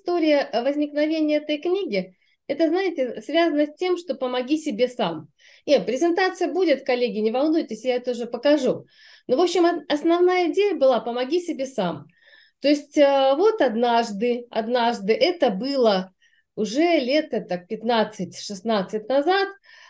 история возникновения этой книги, это, знаете, связано с тем, что «помоги себе сам». Нет, презентация будет, коллеги, не волнуйтесь, я это уже покажу. Но, в общем, основная идея была «помоги себе сам». То есть вот однажды, это было уже лет так 15-16 назад,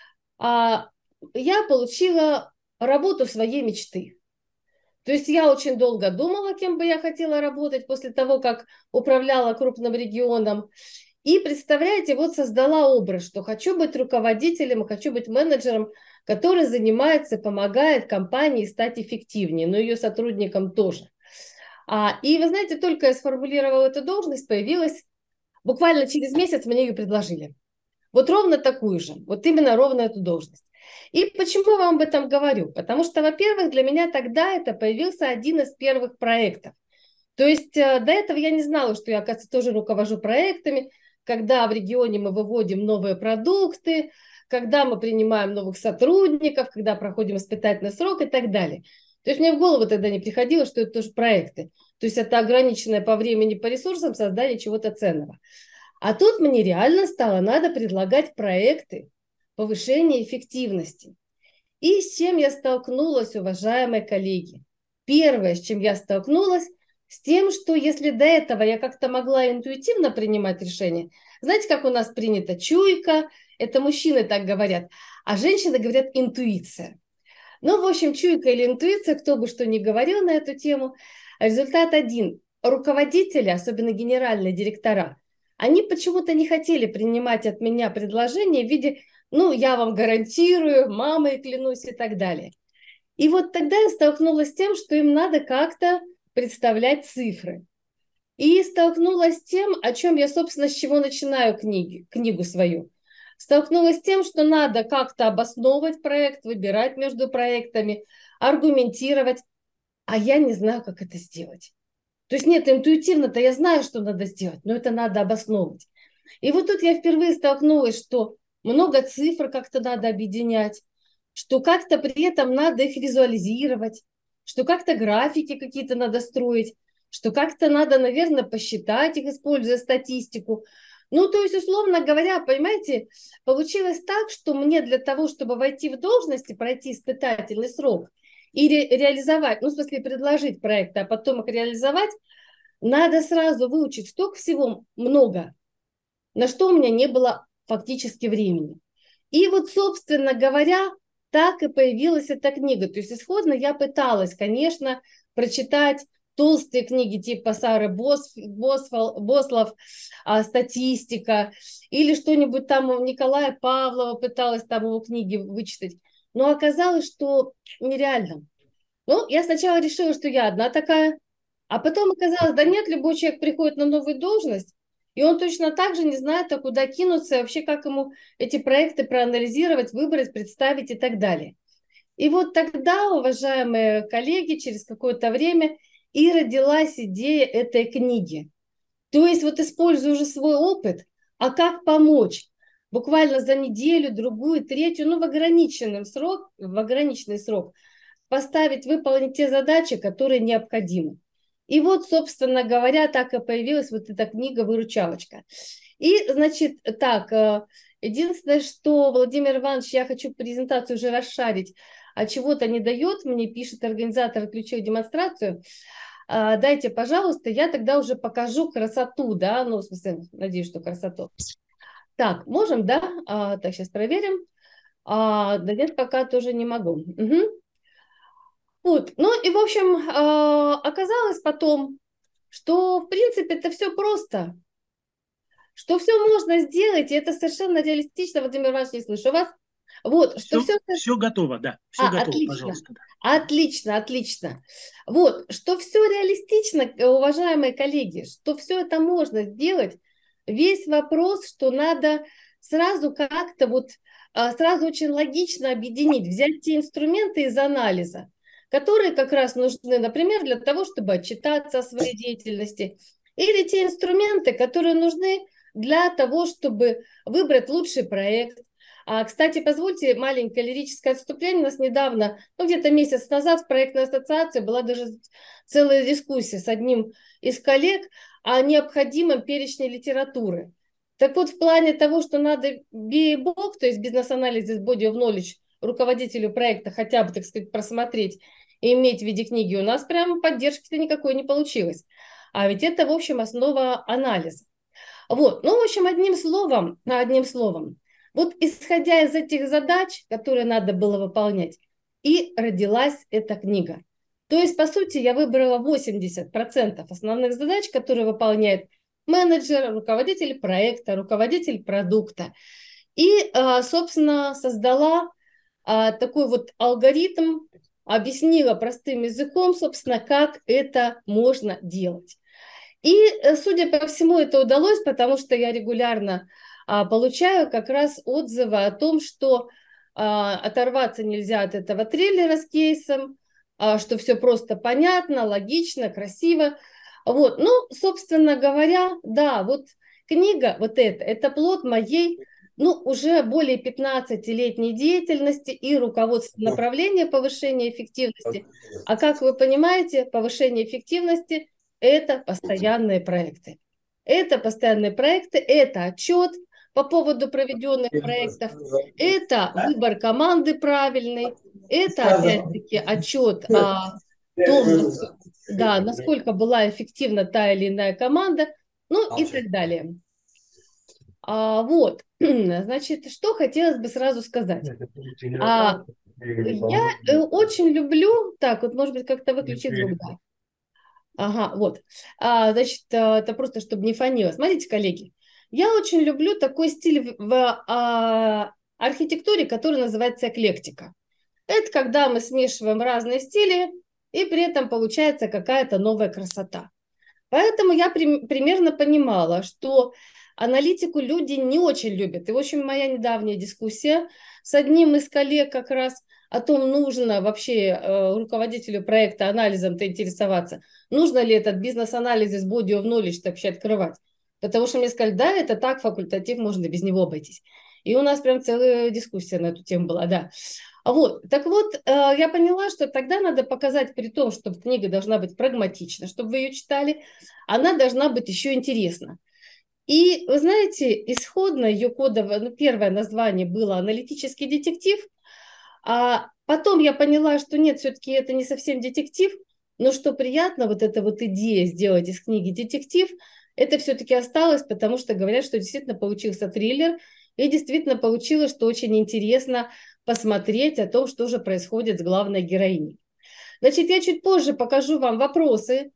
я получила работу своей мечты. То есть я очень долго думала, кем бы я хотела работать после того, как управляла крупным регионом. И, представляете, вот создала образ, что хочу быть руководителем, хочу быть менеджером, который занимается, помогает компании стать эффективнее, но ее сотрудникам тоже. И вы знаете, только я сформулировала эту должность, появилась, буквально через месяц мне ее предложили. Вот ровно такую же, вот именно ровно эту должность. И почему я вам об этом говорю? Потому что, во-первых, для меня тогда это появился один из первых проектов. То есть до этого я не знала, что я, оказывается, тоже руковожу проектами, когда в регионе мы выводим новые продукты, когда мы принимаем новых сотрудников, когда проходим испытательный срок и так далее. То есть мне в голову тогда не приходило, что это тоже проекты. То есть это ограниченное по времени, по ресурсам создание чего-то ценного. А тут мне реально стало надо предлагать проекты повышения эффективности. И с чем я столкнулась, уважаемые коллеги? Первое, с чем я столкнулась, с тем, что если до этого я как-то могла интуитивно принимать решения, знаете, как у нас принято, чуйка, это мужчины так говорят, а женщины говорят интуиция. Ну, в общем, чуйка или интуиция, кто бы что ни говорил на эту тему, результат один. Руководители, особенно генеральные директора, они почему-то не хотели принимать от меня предложения в виде, ну, я вам гарантирую, мамой клянусь и так далее. И вот тогда я столкнулась с тем, что им надо как-то представлять цифры. И столкнулась с тем, о чем я, собственно, с чего начинаю книгу свою. Столкнулась с тем, что надо как-то обосновывать проект, выбирать между проектами, аргументировать, а я не знаю, как это сделать. То есть нет, интуитивно-то я знаю, что надо сделать, но это надо обосновывать. И вот тут я впервые столкнулась, что много цифр как-то надо объединять, что как-то при этом надо их визуализировать, что как-то графики какие-то надо строить, что как-то надо, наверное, посчитать их, используя статистику. Ну, то есть, условно говоря, понимаете, получилось так, что мне для того, чтобы войти в должность и пройти испытательный срок и реализовать, ну, в смысле, предложить проекты, а потом их реализовать, надо сразу выучить столько всего много, на что у меня не было фактически времени. И вот, собственно говоря, так и появилась эта книга. То есть исходно я пыталась, конечно, прочитать толстые книги типа Сары Бослов, статистика, или что-нибудь там у Николая Павлова пыталась там его книги вычитать. Но оказалось, что нереально. Ну, я сначала решила, что я одна такая, а потом оказалось, да нет, любой человек приходит на новую должность, и он точно так же не знает, а куда кинуться, и вообще как ему эти проекты проанализировать, выбрать, представить и так далее. И вот тогда, уважаемые коллеги, через какое-то время и родилась идея этой книги. То есть вот используя уже свой опыт, а как помочь? Буквально за неделю, другую, третью, ну в ограниченный срок поставить, выполнить те задачи, которые необходимы. И вот, собственно говоря, так и появилась вот эта книга-выручалочка. И, значит, так, единственное, что, Владимир Иванович, я хочу презентацию уже расшарить, а чего-то не дает, мне пишет организатор, включил демонстрацию. Дайте, пожалуйста, я тогда уже покажу красоту, да, ну, в смысле, надеюсь, что красоту. Так, можем, да? Так, сейчас проверим. Да нет, пока тоже не могу. Угу. Вот. Ну и, в общем, оказалось потом, что, в принципе, это все просто, что все можно сделать, и это совершенно реалистично. Владимир Иванович, не слышу вас. Вот, что все... Все готово, да, все готово, Отлично, пожалуйста. отлично, отлично. Вот, что все реалистично, уважаемые коллеги, что все это можно сделать. Весь вопрос, что надо сразу как-то вот, сразу очень логично объединить, взять те инструменты из анализа, которые как раз нужны, например, для того, чтобы отчитаться о своей деятельности, или те инструменты, которые нужны для того, чтобы выбрать лучший проект. Кстати, позвольте маленькое лирическое отступление. У нас недавно, ну где-то месяц назад в проектной ассоциации была даже целая дискуссия с одним из коллег о необходимом перечне литературы. Так вот, в плане того, что надо BA-бок, то есть бизнес-анализ body of knowledge, руководителю проекта хотя бы, так сказать, просмотреть и иметь в виде книги, у нас прям поддержки-то никакой не получилось. А ведь это, в общем, основа анализа. Вот, ну, в общем, одним словом, вот исходя из этих задач, которые надо было выполнять, и родилась эта книга. То есть, по сути, я выбрала 80% основных задач, которые выполняет менеджер, руководитель проекта, руководитель продукта. И, собственно, создала такой вот алгоритм, объяснила простым языком, собственно, как это можно делать. И, судя по всему, это удалось, потому что я регулярно получаю как раз отзывы о том, что оторваться нельзя от этого трейлера с кейсом, что все просто понятно, логично, красиво. Вот, ну, собственно говоря, да, вот книга вот эта, это плод моей, ну, уже более 15-летней деятельности и руководства направления повышения эффективности. А как вы понимаете, повышение эффективности – это постоянные проекты. Это постоянные проекты, это отчет по поводу проведенных проектов, это выбор команды правильный, это опять-таки отчет о том, да, насколько была эффективна та или иная команда, ну и так далее. Вот, значит, что хотелось бы сразу сказать. Я очень люблю, так, вот, может быть, как-то выключить звук, да. Ага, вот. Значит, это просто, чтобы не фонило. Смотрите, коллеги, я очень люблю такой стиль в архитектуре, который называется эклектика. Это когда мы смешиваем разные стили, и при этом получается какая-то новая красота. Поэтому я примерно понимала, что аналитику люди не очень любят. И, в общем, моя недавняя дискуссия с одним из коллег как раз о том, нужно вообще руководителю проекта анализом-то интересоваться, нужно ли этот бизнес-анализ из body of knowledge вообще открывать. Потому что мне сказали, да, это так, факультатив, можно без него обойтись. И у нас прям целая дискуссия на эту тему была, да. Вот, так вот, я поняла, что тогда надо показать, при том, что книга должна быть прагматична, чтобы вы ее читали, она должна быть еще интересна. И, вы знаете, исходно ее кодовое, ну, первое название было «Аналитический детектив», а потом я поняла, что нет, все-таки это не совсем детектив, но что приятно, вот эта вот идея сделать из книги детектив, это все-таки осталось, потому что говорят, что действительно получился триллер, и действительно получилось, что очень интересно посмотреть о том, что же происходит с главной героиней. Значит, я чуть позже покажу вам вопросы,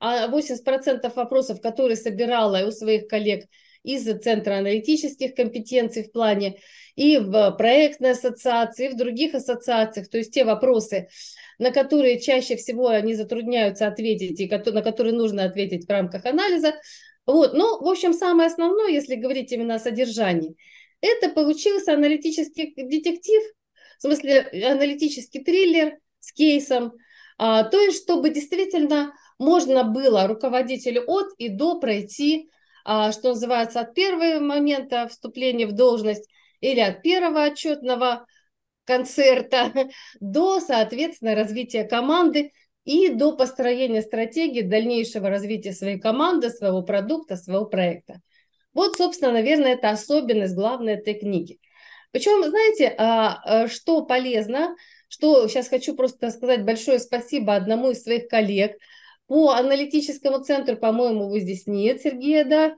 80% вопросов, которые собирала у своих коллег из Центра аналитических компетенций в плане и в проектной ассоциации, и в других ассоциациях, то есть те вопросы, на которые чаще всего они затрудняются ответить, и на которые нужно ответить в рамках анализа. Вот, ну, в общем, самое основное, если говорить именно о содержании, это получился аналитический детектив, в смысле аналитический триллер с кейсом, то есть чтобы действительно можно было руководителю от и до пройти, что называется, от первого момента вступления в должность или от первого отчетного концерта до, соответственно, развития команды и до построения стратегии дальнейшего развития своей команды, своего продукта, своего проекта. Вот, собственно, наверное, это особенность главной этой книги. Причем, знаете, что полезно, что сейчас хочу просто сказать большое спасибо одному из своих коллег по аналитическому центру, по-моему, его здесь нет, Сергея, да.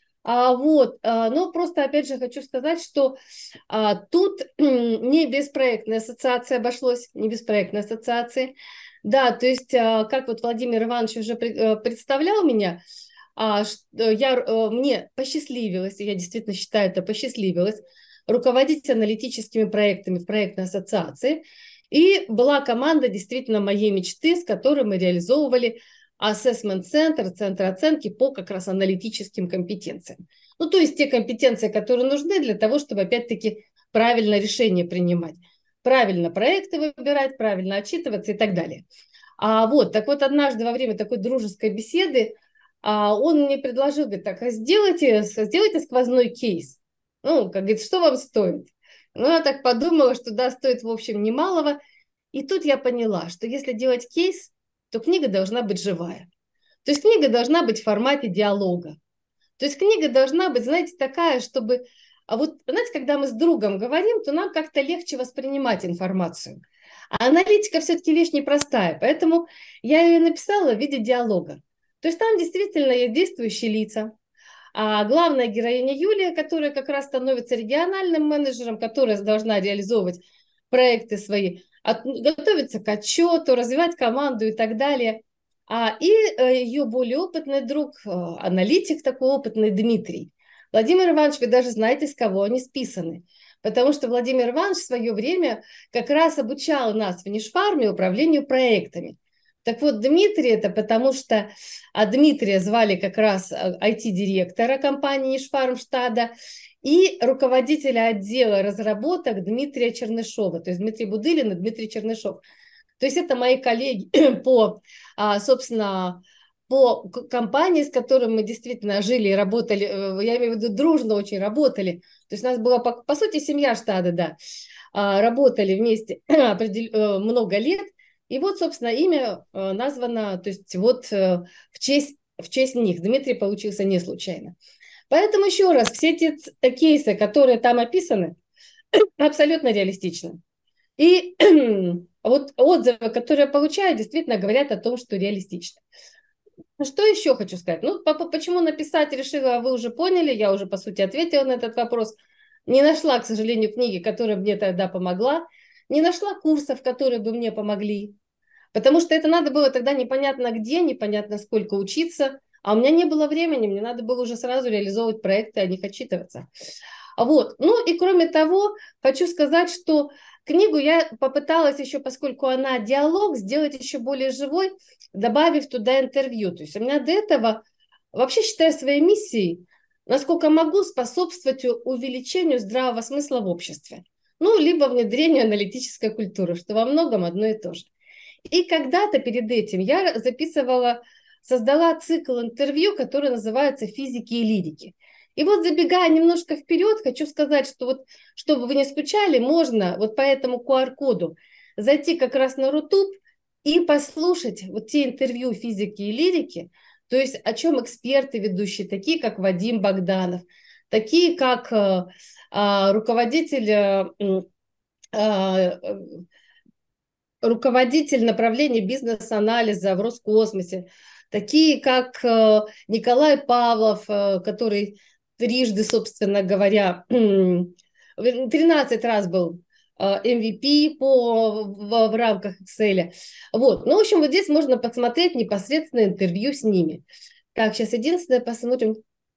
Но просто, опять же, хочу сказать, что тут не без проектной ассоциации обошлось, не без проектной ассоциации. Да, то есть, как вот Владимир Иванович уже представлял меня, мне посчастливилось, и я действительно считаю, это посчастливилось, руководить аналитическими проектами в проектной ассоциации. И была команда действительно моей мечты, с которой мы реализовывали ассессмент-центр, центр оценки по как раз аналитическим компетенциям. Ну, то есть те компетенции, которые нужны для того, чтобы, опять-таки, правильно решение принимать, правильно проекты выбирать, правильно отчитываться и так далее. Так вот, однажды во время такой дружеской беседы он мне предложил, говорит, так, сделайте сквозной кейс. Ну, как говорит, что вам стоит? Ну, я так подумала, что да, стоит, в общем, немалого. И тут я поняла, что если делать кейс, то книга должна быть живая. То есть книга должна быть в формате диалога. То есть книга должна быть, знаете, такая, чтобы... А вот, знаете, когда мы с другом говорим, то нам как-то легче воспринимать информацию. А аналитика все-таки вещь непростая, поэтому я ее написала в виде диалога. То есть там действительно есть действующие лица. А главная героиня Юлия, которая как раз становится региональным менеджером, которая должна реализовывать проекты свои, готовиться к отчету, развивать команду и так далее. И ее более опытный друг, аналитик такой опытный, Дмитрий. Владимир Иванович, вы даже знаете, с кого они списаны. Потому что Владимир Иванович в свое время как раз обучал нас в Нишфарме управлению проектами. Так вот, Дмитрий это потому что Дмитрия звали как раз IT-директора компании Нишфармштада и руководителя отдела разработок Дмитрия Чернышова. То есть Дмитрий Будылин и Дмитрий Чернышов. То есть это мои коллеги по, собственно, по компании, с которыми мы действительно жили и работали, я имею в виду дружно очень работали. То есть у нас была, по сути, семья штада, да, работали вместе много лет. И вот, собственно, имя названо, то есть вот в честь них. Дмитрий получился не случайно. Поэтому еще раз, все эти кейсы, которые там описаны, абсолютно реалистичны. И вот отзывы, которые я получаю, действительно говорят о том, что реалистично. Что еще хочу сказать? Ну, почему написать решила, вы уже поняли, я уже, по сути, ответила на этот вопрос. Не нашла, к сожалению, книги, которая мне тогда помогла. Не нашла курсов, которые бы мне помогли. Потому что это надо было тогда непонятно где, непонятно сколько учиться. А у меня не было времени, мне надо было уже сразу реализовывать проекты, а не отчитываться. Вот. Ну и кроме того, хочу сказать, что книгу я попыталась еще, поскольку она диалог, сделать еще более живой, добавив туда интервью. То есть у меня до этого, вообще считаю своей миссией, насколько могу, способствовать увеличению здравого смысла в обществе. Ну, либо внедрению аналитической культуры, что во многом одно и то же. И когда-то перед этим я создала цикл интервью, который называется «Физики и лирики». И вот, забегая немножко вперед, хочу сказать, что вот, чтобы вы не скучали, можно вот по этому QR-коду зайти как раз на Рутуб и послушать вот те интервью физики и лирики, то есть о чем эксперты ведущие, такие как Вадим Богданов, такие как руководитель направления бизнес-анализа в Роскосмосе, такие как Николай Павлов, который трижды, собственно говоря, 13 раз был MVP в рамках Excel. Вот. Ну, в общем, вот здесь можно посмотреть непосредственно интервью с ними. Так, сейчас единственное посмотрим.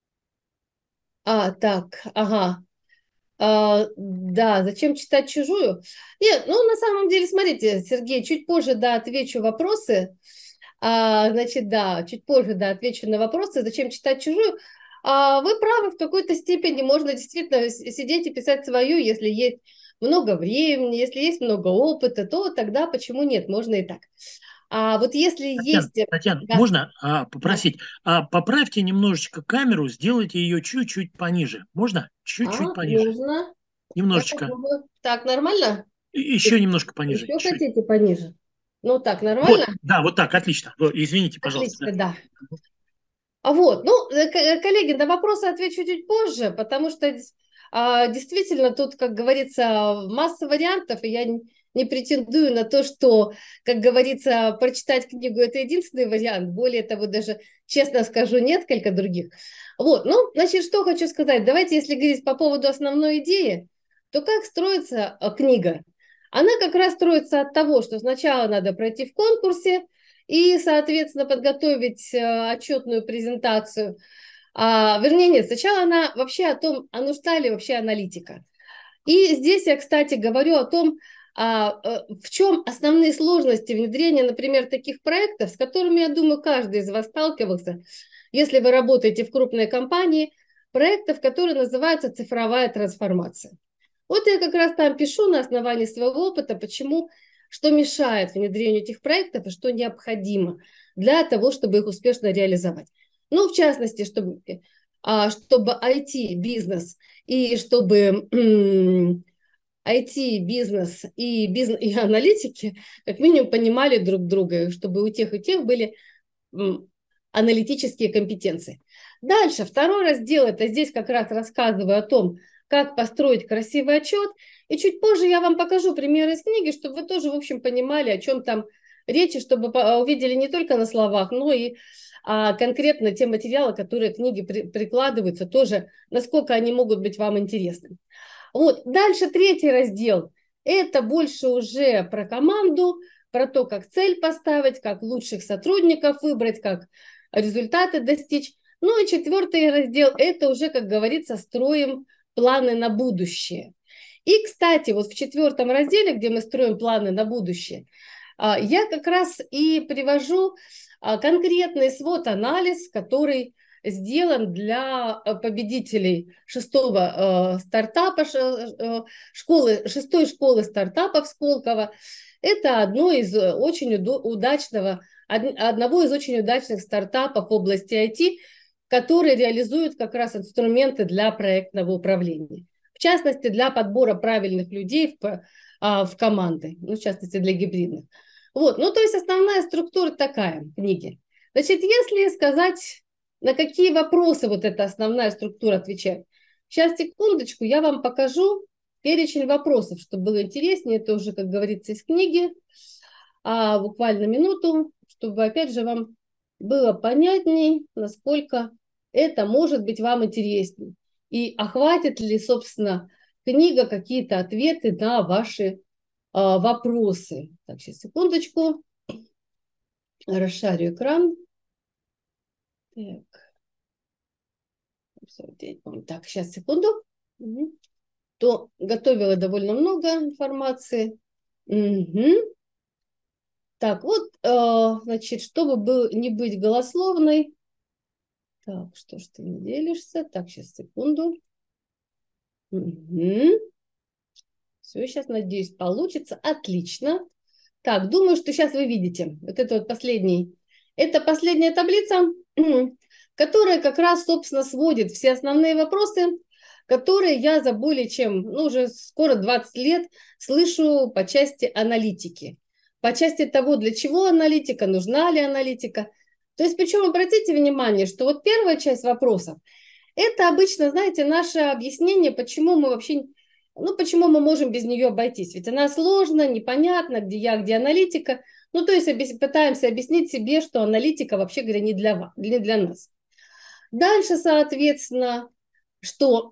Так, ага. Да, зачем читать чужую? Нет, ну, на самом деле, смотрите, Сергей, чуть позже, да, отвечу вопросы. Значит, да, чуть позже, да, отвечу на вопросы, зачем читать чужую. Вы правы, в какой-то степени можно действительно сидеть и писать свою, если есть много времени, если есть много опыта, то тогда почему нет, можно и так. Вот если есть... Татьяна, Да, можно попросить, поправьте немножечко камеру, сделайте ее чуть-чуть пониже. Можно? Чуть-чуть пониже. можно. Я Немножечко. попробую. Так, нормально? Еще немножко пониже. Еще Чуть. хотите пониже? Ну так, нормально? Вот, да, вот так, отлично. Извините, пожалуйста. Отлично, да. Вот, ну, коллеги, на вопросы отвечу чуть позже, потому что действительно тут, как говорится, масса вариантов, и я не претендую на то, что, как говорится, прочитать книгу – это единственный вариант. Более того, даже, честно скажу, несколько других. Вот, ну, значит, что хочу сказать. Давайте, если говорить по поводу основной идеи, то как строится книга? Она как раз строится от того, что сначала надо пройти в конкурсе, и, соответственно, подготовить отчетную презентацию. Вернее, нет, сначала она вообще о том, нужна ли вообще аналитика. И здесь я, кстати, говорю о том, в чем основные сложности внедрения, например, таких проектов, с которыми, я думаю, каждый из вас сталкивался, если вы работаете в крупной компании, проектов, которые называются цифровая трансформация. Вот я как раз там пишу на основании своего опыта, что мешает внедрению этих проектов и что необходимо для того, чтобы их успешно реализовать. Ну, в частности, чтобы IT-бизнес и чтобы IT-бизнес и аналитики как минимум понимали друг друга, чтобы у тех и тех были аналитические компетенции. Дальше, второй раздел, это здесь как раз рассказываю о том, как построить красивый отчет. И чуть позже я вам покажу примеры из книги, чтобы вы тоже, в общем, понимали, о чем там речь, чтобы увидели не только на словах, но и конкретно те материалы, которые к книге прикладываются, тоже, насколько они могут быть вам интересны. Вот, дальше третий раздел. Это больше уже про команду, про то, как цель поставить, как лучших сотрудников выбрать, как результаты достичь. Ну и четвертый раздел, это уже, как говорится, строим планы на будущее. И, кстати, вот в четвертом разделе, где мы строим планы на будущее, я как раз и привожу конкретный свод-анализ, который сделан для победителей шестого стартапа, шестой школы стартапов Сколково. Это одного из очень удачных стартапов в области IT, которые реализуют как раз инструменты для проектного управления. В частности, для подбора правильных людей в команды, ну, в частности, для гибридных. Вот, ну, то есть основная структура такая книги. Значит, если сказать, на какие вопросы вот эта основная структура отвечает. Сейчас, секундочку, я вам покажу перечень вопросов, чтобы было интереснее. Это уже, как говорится, из книги. Буквально минуту, чтобы, опять же, вам было понятней, насколько это может быть вам интересней. И охватит ли, собственно, книга какие-то ответы на ваши вопросы. Так, сейчас, секундочку. Расшарю экран. Так, сейчас, секунду. То готовила довольно много информации. Угу. Так, вот, значит, чтобы не быть голословной. Так, что ж ты не делишься? Так, сейчас, секунду. Угу. Все, сейчас, надеюсь, получится. Отлично. Так, думаю, что сейчас вы видите. Вот это вот последний. Это последняя таблица, которая как раз, собственно, сводит все основные вопросы, которые я за более чем, ну, уже скоро 20 лет слышу по части аналитики. По части того, для чего аналитика, нужна ли аналитика. То есть, причем обратите внимание, что вот первая часть вопросов, это обычно, знаете, наше объяснение, почему мы вообще, ну, почему мы можем без нее обойтись. Ведь она сложна, непонятна, где я, где аналитика. Ну, то есть пытаемся объяснить себе, что аналитика, вообще говоря, не для нас. Дальше, соответственно, что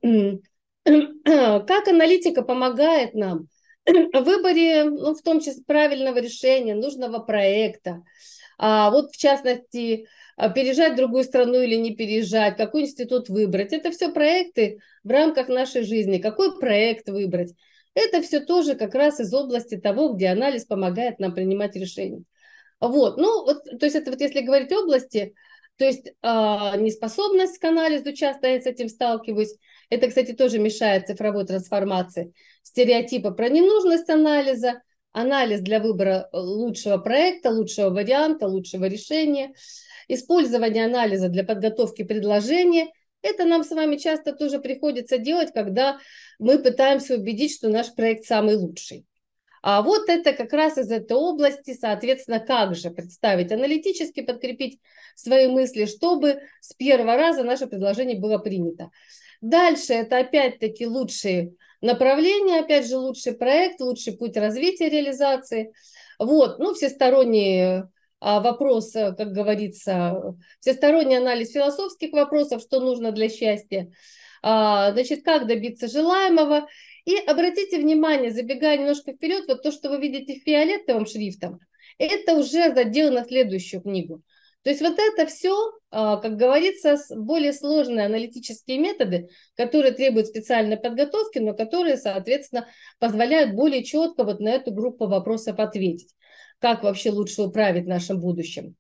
как аналитика помогает нам в выборе, ну, в том числе правильного решения, нужного проекта. Вот в частности, переезжать в другую страну или не переезжать, какой институт выбрать. Это все проекты в рамках нашей жизни. Какой проект выбрать? Это все тоже как раз из области того, где анализ помогает нам принимать решения. Вот, ну, вот, то есть это вот если говорить области, то есть неспособность к анализу, часто я с этим сталкиваюсь. Это, кстати, тоже мешает цифровой трансформации. Стереотипы про ненужность анализа, анализ для выбора лучшего проекта, лучшего варианта, лучшего решения, использование анализа для подготовки предложения. Это нам с вами часто тоже приходится делать, когда мы пытаемся убедить, что наш проект самый лучший. А вот это как раз из этой области, соответственно, как же представить аналитически, подкрепить свои мысли, чтобы с первого раза наше предложение было принято. Дальше это опять-таки лучшие направления, опять же лучший проект, лучший путь развития реализации. Вот, ну, всесторонний вопрос, как говорится, всесторонний анализ философских вопросов, что нужно для счастья. Значит, как добиться желаемого. И обратите внимание, забегая немножко вперед, вот то, что вы видите фиолетовым шрифтом, это уже задел на следующую книгу. То есть вот это все, как говорится, более сложные аналитические методы, которые требуют специальной подготовки, но которые, соответственно, позволяют более четко вот на эту группу вопросов ответить. Как вообще лучше управить нашим будущим.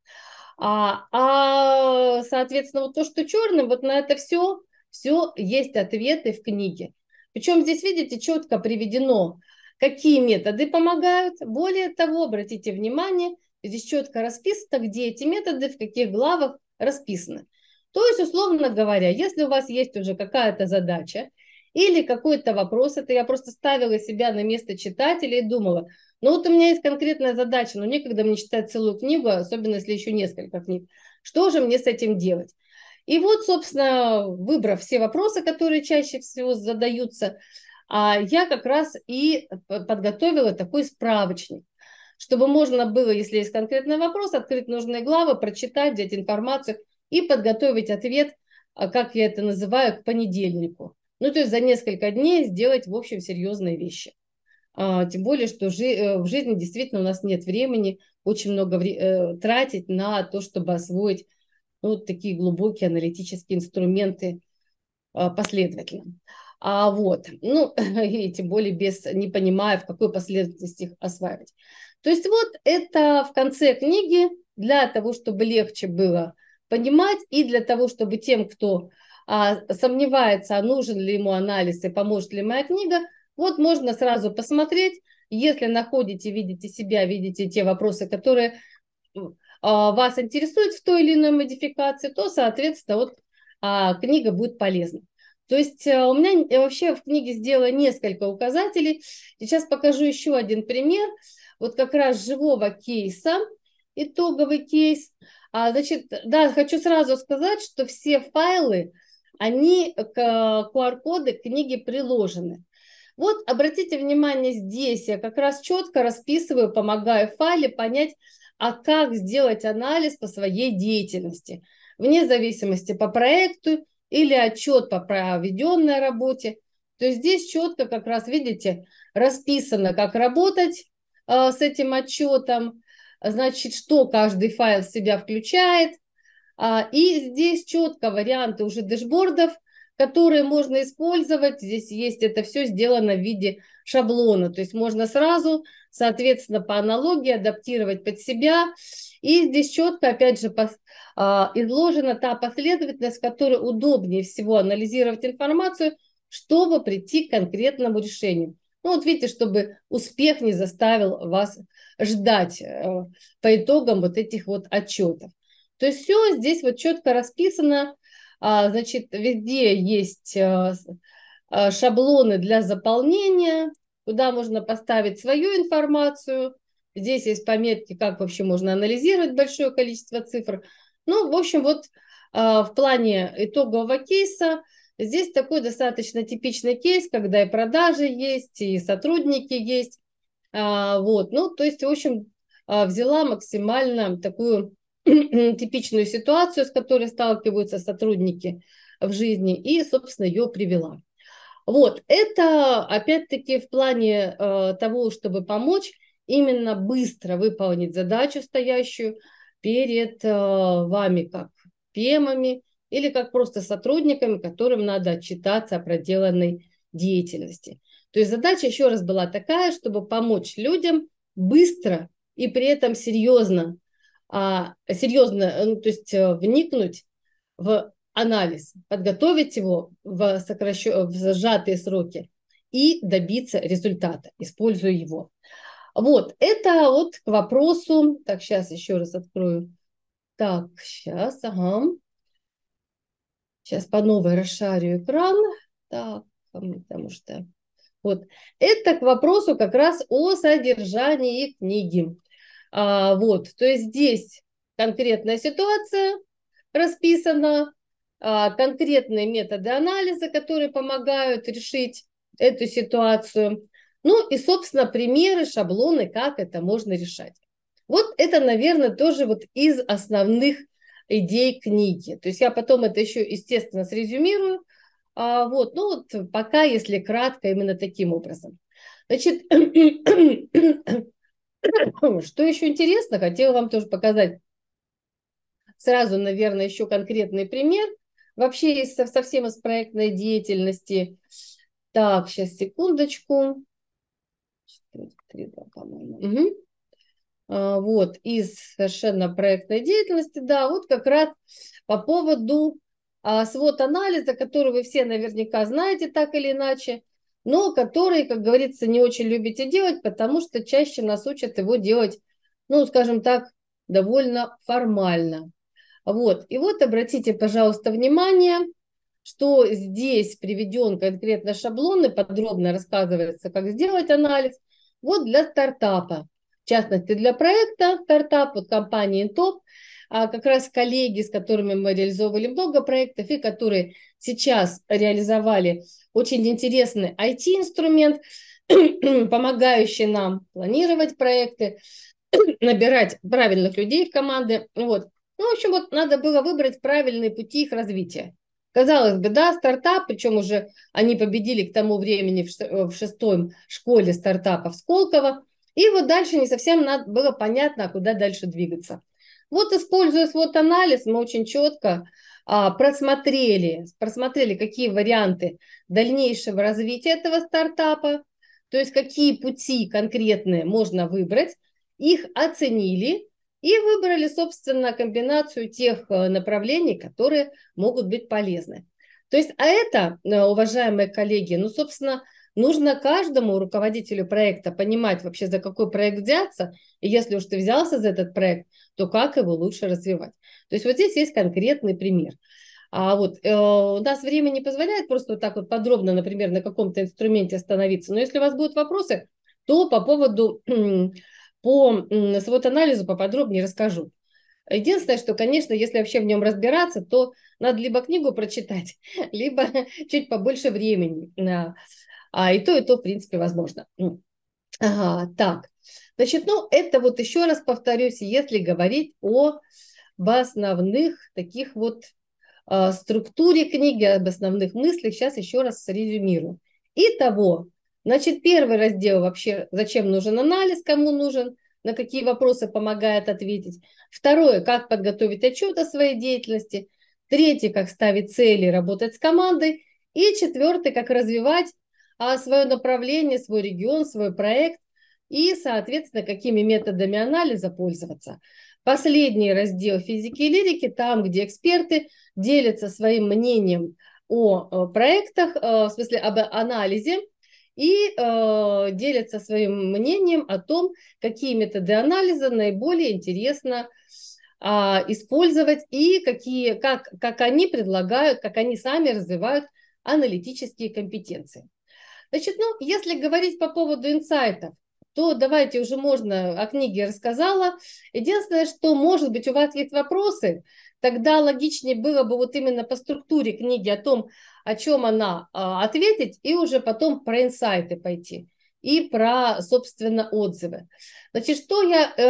Соответственно, вот то, что черным, вот на это все есть ответы в книге. Причем здесь, видите, четко приведено, какие методы помогают. Более того, обратите внимание, здесь четко расписано, где эти методы, в каких главах расписаны. То есть, условно говоря, если у вас есть уже какая-то задача или какой-то вопрос, это я просто ставила себя на место читателя и думала, ну вот у меня есть конкретная задача, но некогда мне читать целую книгу, особенно если еще несколько книг. Что же мне с этим делать? И вот, собственно, выбрав все вопросы, которые чаще всего задаются, я как раз и подготовила такой справочник, чтобы можно было, если есть конкретный вопрос, открыть нужные главы, прочитать, взять информацию и подготовить ответ, как я это называю, к понедельнику. Ну, то есть за несколько дней сделать, в общем, серьезные вещи. Тем более, что в жизни действительно у нас нет времени очень много тратить на то, чтобы освоить вот такие глубокие аналитические инструменты последовательно. Ну, и тем более не понимая, в какой последовательности их осваивать. То есть вот это в конце книги для того, чтобы легче было понимать и для того, чтобы тем, кто сомневается, нужен ли ему анализ и поможет ли моя книга, вот можно сразу посмотреть, если находите, видите себя, видите те вопросы, которые вас интересуют в той или иной модификации, то, соответственно, вот книга будет полезна. То есть у меня вообще в книге сделано несколько указателей. Сейчас покажу еще один пример. Вот как раз живого кейса, итоговый кейс. Значит, да, хочу сразу сказать, что все файлы, они, QR-коды книги приложены. Вот обратите внимание, здесь я как раз четко расписываю, помогаю в файле понять, как сделать анализ по своей деятельности, вне зависимости по проекту или отчет по проведенной работе. То есть здесь четко как раз, видите, расписано, как работать с этим отчетом, значит, что каждый файл в себя включает. И здесь четко варианты уже дэшбордов, которые можно использовать. Здесь есть это все сделано в виде шаблона. То есть можно сразу, соответственно, по аналогии адаптировать под себя. И здесь четко, опять же, изложена та последовательность, в которой удобнее всего анализировать информацию, чтобы прийти к конкретному решению. Ну вот видите, чтобы успех не заставил вас ждать по итогам вот этих вот отчетов. То есть все здесь вот четко расписано. Значит, везде есть шаблоны для заполнения, куда можно поставить свою информацию. Здесь есть пометки, как вообще можно анализировать большое количество цифр. Ну, в общем, вот в плане итогового кейса здесь такой достаточно типичный кейс, когда и продажи есть, и сотрудники есть. Вот, ну, то есть, в общем, взяла максимально такую типичную ситуацию, с которой сталкиваются сотрудники в жизни, и, собственно, ее привела. Вот, это, опять-таки, в плане того, чтобы помочь именно быстро выполнить задачу, стоящую перед вами, как ПМами или как просто сотрудниками, которым надо отчитаться о проделанной деятельности. То есть задача еще раз была такая, чтобы помочь людям быстро и при этом серьезно, то есть вникнуть в анализ, подготовить его в сжатые сроки и добиться результата, используя его. Вот, это вот к вопросу. Так, сейчас еще раз открою. Так, сейчас, ага. Сейчас по новой расшарю экран. Так, потому что... Вот, это к вопросу как раз о содержании книги. Вот, то есть здесь конкретная ситуация расписана, конкретные методы анализа, которые помогают решить эту ситуацию. Ну и, собственно, примеры, шаблоны, как это можно решать. Вот это, наверное, тоже вот из основных идей книги. То есть я потом это еще, естественно, срезюмирую. Вот, ну вот пока, если кратко, именно таким образом. Значит, что еще интересно, хотела вам тоже показать сразу, наверное, еще конкретный пример. Вообще есть совсем из проектной деятельности. Так, сейчас, секундочку. 4, по-моему. Угу. Вот, из совершенно проектной деятельности, да, вот как раз по поводу свод-анализа, который вы все наверняка знаете так или иначе, но который, как говорится, не очень любите делать, потому что чаще нас учат его делать, ну, скажем так, довольно формально. Вот, и вот обратите, пожалуйста, внимание, что здесь приведен конкретно шаблон и подробно рассказывается, как сделать анализ. Вот для стартапа, в частности для проекта стартап, вот компании Интоп, как раз коллеги, с которыми мы реализовывали много проектов и которые сейчас реализовали очень интересный IT-инструмент, помогающий нам планировать проекты, набирать правильных людей в команды. Вот. Ну, в общем, вот надо было выбрать правильные пути их развития. Казалось бы, да, стартап, причем уже они победили к тому времени в шестой школе стартапов Сколково. И вот дальше не совсем было понятно, куда дальше двигаться. Вот, используя SWOT-анализ, мы очень четко просмотрели, какие варианты дальнейшего развития этого стартапа, то есть какие пути конкретные можно выбрать, их оценили и выбрали, собственно, комбинацию тех направлений, которые могут быть полезны. То есть, а это, уважаемые коллеги, ну, собственно, нужно каждому руководителю проекта понимать вообще, за какой проект взяться, и если уж ты взялся за этот проект, то как его лучше развивать. То есть вот здесь есть конкретный пример. А вот у нас время не позволяет просто вот так вот подробно, например, на каком-то инструменте остановиться. Но если у вас будут вопросы, то по поводу по SWOT-анализу поподробнее расскажу. Единственное, что, конечно, если вообще в нем разбираться, то надо либо книгу прочитать, либо чуть побольше времени. И то, в принципе, возможно. Ага, так, значит, ну, это вот еще раз повторюсь, если говорить об основных таких вот структуре книги, об основных мыслях, сейчас еще раз резюмирую. Итого, значит, первый раздел вообще, зачем нужен анализ, кому нужен, на какие вопросы помогает ответить. Второе, как подготовить отчет о своей деятельности. Третье, как ставить цели, работать с командой. И четвертый, как развивать свое направление, свой регион, свой проект и, соответственно, какими методами анализа пользоваться. Последний раздел физики и лирики, там, где эксперты делятся своим мнением о проектах, в смысле об анализе, и делятся своим мнением о том, какие методы анализа наиболее интересно использовать и как они предлагают, как они сами развивают аналитические компетенции. Значит, ну, если говорить по поводу инсайтов, то давайте уже можно, о книге рассказала. Единственное, что, может быть, у вас есть вопросы, тогда логичнее было бы вот именно по структуре книги о том, о чем она ответить, и уже потом про инсайты пойти и про, собственно, отзывы. Значит, что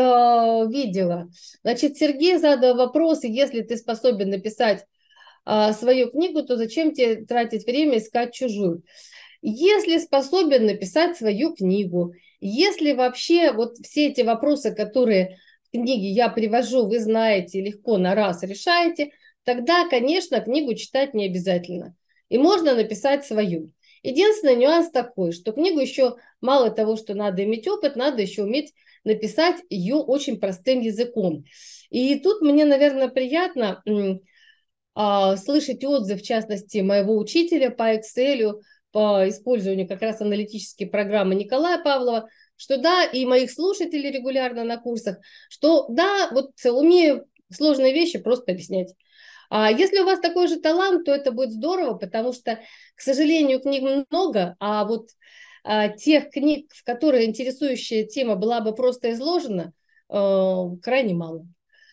я видела? Значит, Сергей задал вопрос, если ты способен написать свою книгу, то зачем тебе тратить время искать чужую? Если способен написать свою книгу, если вообще вот все эти вопросы, которые в книге я привожу, вы знаете, легко на раз решаете, тогда, конечно, книгу читать не обязательно. И можно написать свою. Единственный нюанс такой, что книгу еще мало того, что надо иметь опыт, надо еще уметь написать ее очень простым языком. И тут мне, наверное, приятно слышать отзыв, в частности, моего учителя по Excel, по использованию как раз аналитической программы Николая Павлова, что да, и моих слушателей регулярно на курсах, что да, вот умею сложные вещи просто объяснять. А если у вас такой же талант, то это будет здорово, потому что, к сожалению, книг много, а вот тех книг, в которые интересующая тема была бы просто изложена, крайне мало.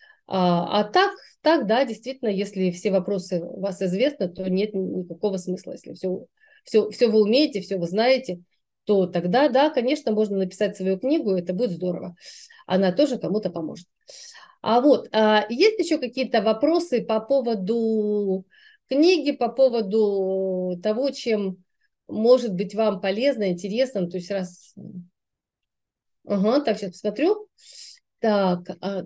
Так, да, действительно, если все вопросы у вас известны, то нет никакого смысла. Если все вы умеете, все вы знаете, то тогда, да, конечно, можно написать свою книгу, это будет здорово. Она тоже кому-то поможет. Есть еще какие-то вопросы по поводу книги, по поводу того, чем может быть вам полезно, интересно? То есть раз... Ага, так, сейчас посмотрю. Так.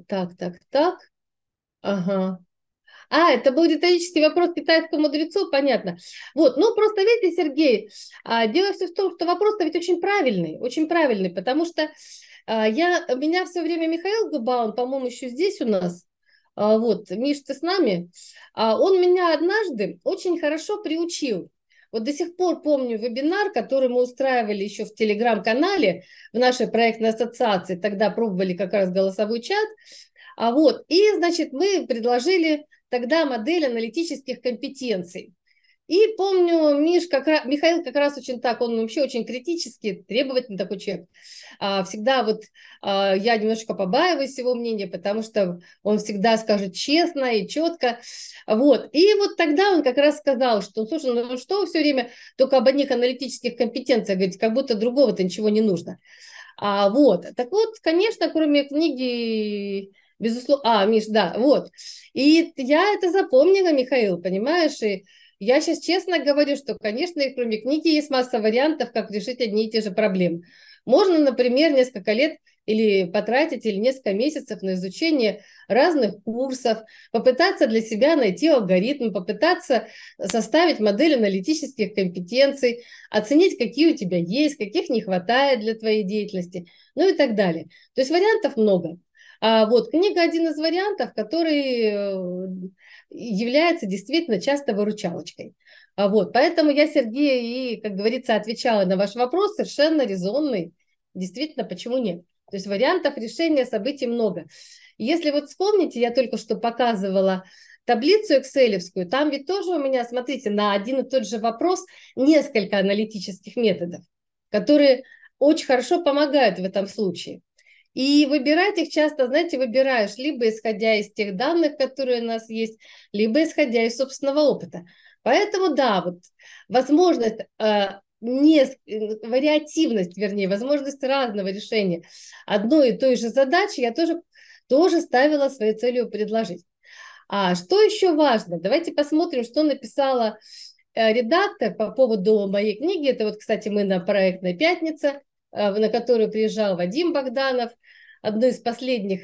Ага. Это был риторический вопрос китайскому мудрецу, понятно. Вот, ну просто видите, Сергей, дело все в том, что вопрос-то ведь очень правильный, потому что меня все время Михаил Губа, он, по-моему, еще здесь у нас, вот, Миш, ты с нами, он меня однажды очень хорошо приучил. Вот до сих пор помню вебинар, который мы устраивали еще в телеграм-канале в нашей проектной ассоциации, тогда пробовали как раз голосовой чат, значит, мы предложили тогда модель аналитических компетенций. И помню, Михаил как раз очень так, он вообще очень критический, требовательный такой человек. Всегда вот я немножко побаиваюсь его мнения, потому что он всегда скажет честно и четко. Вот. И вот тогда он как раз сказал, что, слушай, ну что вы все время только об одних аналитических компетенциях говорите, как будто другого-то ничего не нужно. Вот. Так вот, конечно, кроме книги, безусловно... Миш, да, вот. И я это запомнила, Михаил, понимаешь? И я сейчас честно говорю, что, конечно, и кроме книги есть масса вариантов, как решить одни и те же проблемы. Можно, например, несколько лет или потратить, или несколько месяцев на изучение разных курсов, попытаться для себя найти алгоритм, попытаться составить модель аналитических компетенций, оценить, какие у тебя есть, каких не хватает для твоей деятельности, ну и так далее. То есть вариантов много. Вот книга один из вариантов, который является действительно часто выручалочкой. Вот, поэтому я, Сергей, и, как говорится, отвечала на ваш вопрос, совершенно резонный. Действительно, почему нет? То есть вариантов решения событий много. Если вот вспомните, я только что показывала таблицу экселевскую, там ведь тоже у меня, смотрите, на один и тот же вопрос несколько аналитических методов, которые очень хорошо помогают в этом случае. И выбирать их часто, знаете, выбираешь либо исходя из тех данных, которые у нас есть, либо исходя из собственного опыта. Поэтому да, вот возможность, вариативность, вернее, возможность разного решения одной и той же задачи я тоже ставила своей целью предложить. Что еще важно? Давайте посмотрим, что написала редактор по поводу моей книги. Это вот, кстати, мы на проектной пятнице, на которую приезжал Вадим Богданов, одну из последних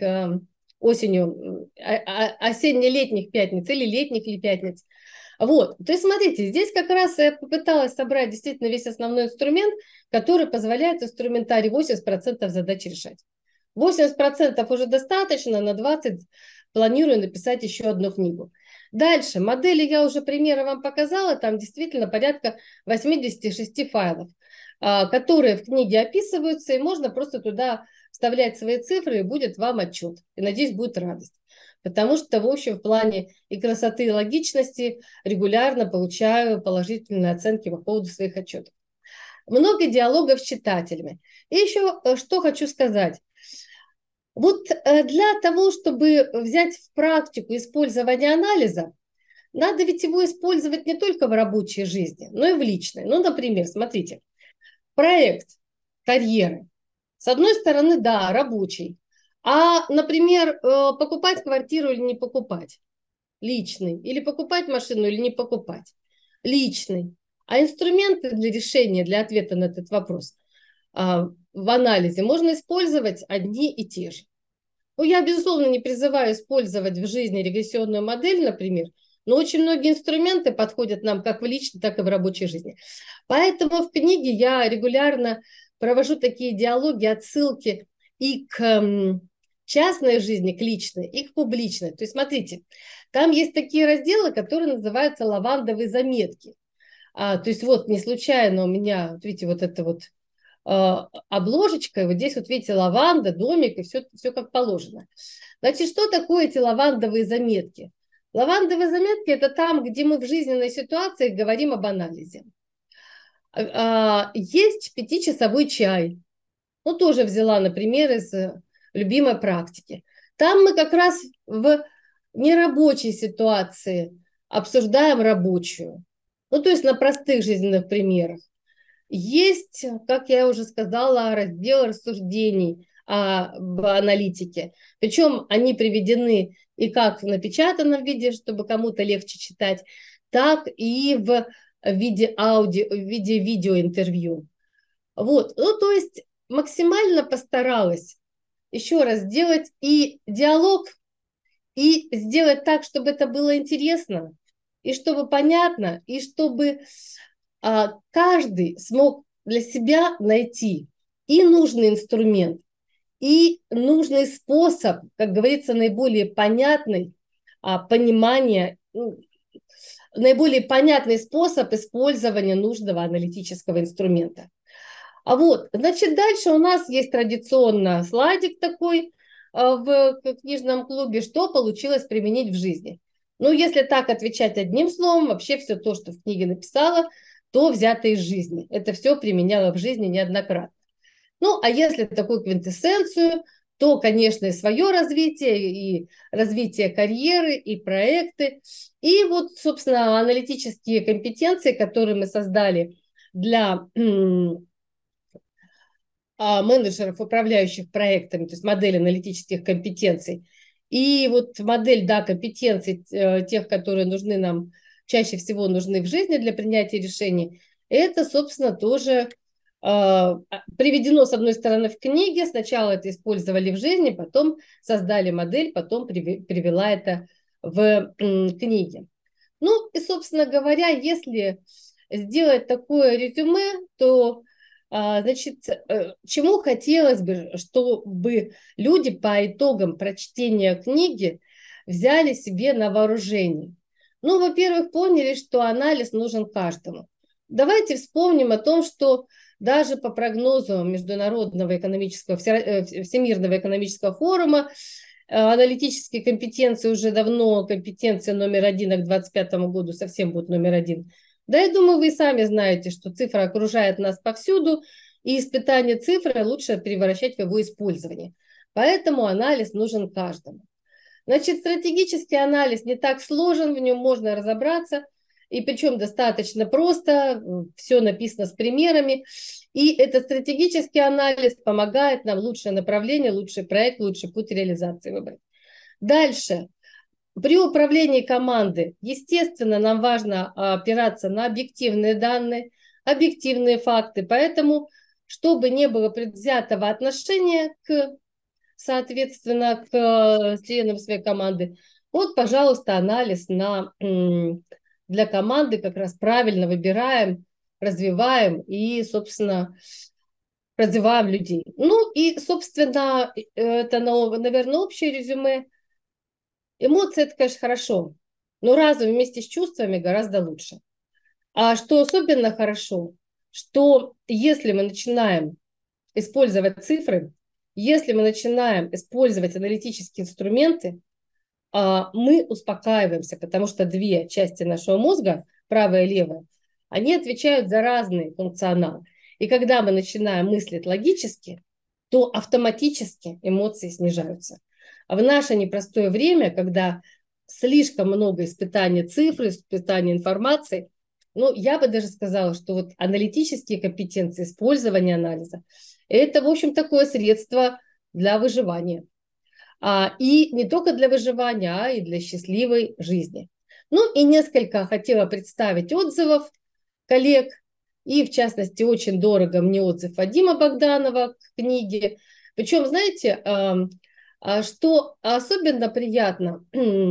осенью осенне-летних пятниц или летних ли пятниц. Вот, то есть смотрите, здесь как раз я попыталась собрать действительно весь основной инструмент, который позволяет инструментарий 80% задач решать. 80% уже достаточно, на 20% планирую написать еще одну книгу. Дальше, модели я уже примеры вам показала, там действительно порядка 86 файлов, которые в книге описываются, и можно просто туда вставлять свои цифры, и будет вам отчет. И, надеюсь, будет радость. Потому что, в общем, в плане и красоты, и логичности регулярно получаю положительные оценки по поводу своих отчетов. Много диалогов с читателями. И еще что хочу сказать. Вот для того, чтобы взять в практику использование анализа, надо ведь его использовать не только в рабочей жизни, но и в личной. Ну, например, смотрите, проект карьеры. С одной стороны, да, рабочий. Например, покупать квартиру или не покупать? Личный. Или покупать машину или не покупать? Личный. А инструменты для решения, для ответа на этот вопрос в анализе можно использовать одни и те же. Ну, я, безусловно, не призываю использовать в жизни регрессионную модель, например, но очень многие инструменты подходят нам как в личной, так и в рабочей жизни. Поэтому в книге я регулярно провожу такие диалоги, отсылки и к частной жизни, к личной, и к публичной. То есть, смотрите, там есть такие разделы, которые называются лавандовые заметки. То есть, вот не случайно у меня, вот видите, вот это вот обложечка, и вот здесь вот видите лаванда, домик, и все как положено. Значит, что такое эти лавандовые заметки? Лавандовые заметки – это там, где мы в жизненной ситуации говорим об анализе. Есть 5-часовой чай. Ну, тоже взяла, например, из любимой практики. Там мы как раз в нерабочей ситуации обсуждаем рабочую. Ну, то есть на простых жизненных примерах. Есть, как я уже сказала, раздел рассуждений об аналитике. Причем они приведены и как в напечатанном виде, чтобы кому-то легче читать, так и в виде видеоинтервью. Вот, ну то есть максимально постаралась еще раз сделать и диалог, и сделать так, чтобы это было интересно, и чтобы понятно, и чтобы каждый смог для себя найти и нужный инструмент, и нужный способ, как говорится, наиболее понятный понимание, наиболее понятный способ использования нужного аналитического инструмента. Вот, значит, дальше у нас есть традиционно слайдик такой в книжном клубе, что получилось применить в жизни. Ну, если так отвечать одним словом, вообще все то, что в книге написала, то взято из жизни. Это все применяла в жизни неоднократно. Ну, а если такую квинтэссенцию, то, конечно, и свое развитие, и развитие карьеры, и проекты, и вот, собственно, аналитические компетенции, которые мы создали для менеджеров, управляющих проектами, то есть модель аналитических компетенций. И вот модель, да, компетенций, тех, которые нужны нам, чаще всего нужны в жизни для принятия решений, это, собственно, тоже приведено, с одной стороны, в книге. Сначала это использовали в жизни, потом создали модель, потом привела это в книге. Ну и, собственно говоря, если сделать такое резюме, то значит, чему хотелось бы, чтобы люди по итогам прочтения книги взяли себе на вооружение? Ну, во-первых, поняли, что анализ нужен каждому. Давайте вспомним о том, что даже по прогнозу Международного экономического, Всемирного экономического форума аналитические компетенции уже давно компетенция номер один, а к 2025 году совсем будет номер один. Да, я думаю, вы и сами знаете, что цифра окружает нас повсюду, и испытание цифры лучше превращать в его использование. Поэтому анализ нужен каждому. Значит, стратегический анализ не так сложен, в нем можно разобраться, и причем достаточно просто, все написано с примерами. И этот стратегический анализ помогает нам лучшее направление, лучший проект, лучший путь реализации выбрать. Дальше. При управлении командой, естественно, нам важно опираться на объективные данные, объективные факты. Поэтому, чтобы не было предвзятого отношения соответственно, к членам своей команды, вот, пожалуйста, анализ для команды как раз правильно выбираем, развиваем и, собственно, развиваем людей. Ну и, собственно, это, наверное, общее резюме. Эмоции – это, конечно, хорошо, но разум вместе с чувствами гораздо лучше. А что особенно хорошо, что если мы начинаем использовать цифры, если мы начинаем использовать аналитические инструменты, мы успокаиваемся, потому что две части нашего мозга, правая и левая, они отвечают за разный функционал. И когда мы начинаем мыслить логически, то автоматически эмоции снижаются. А в наше непростое время, когда слишком много испытаний цифр, испытаний информации, ну, я бы даже сказала, что вот аналитические компетенции, использование анализа, это, в общем, такое средство для выживания. И не только для выживания, а и для счастливой жизни. Ну и несколько хотела представить отзывов коллег. И, в частности, очень дорого мне отзыв Вадима Богданова к книге. Причем, знаете, что особенно приятно,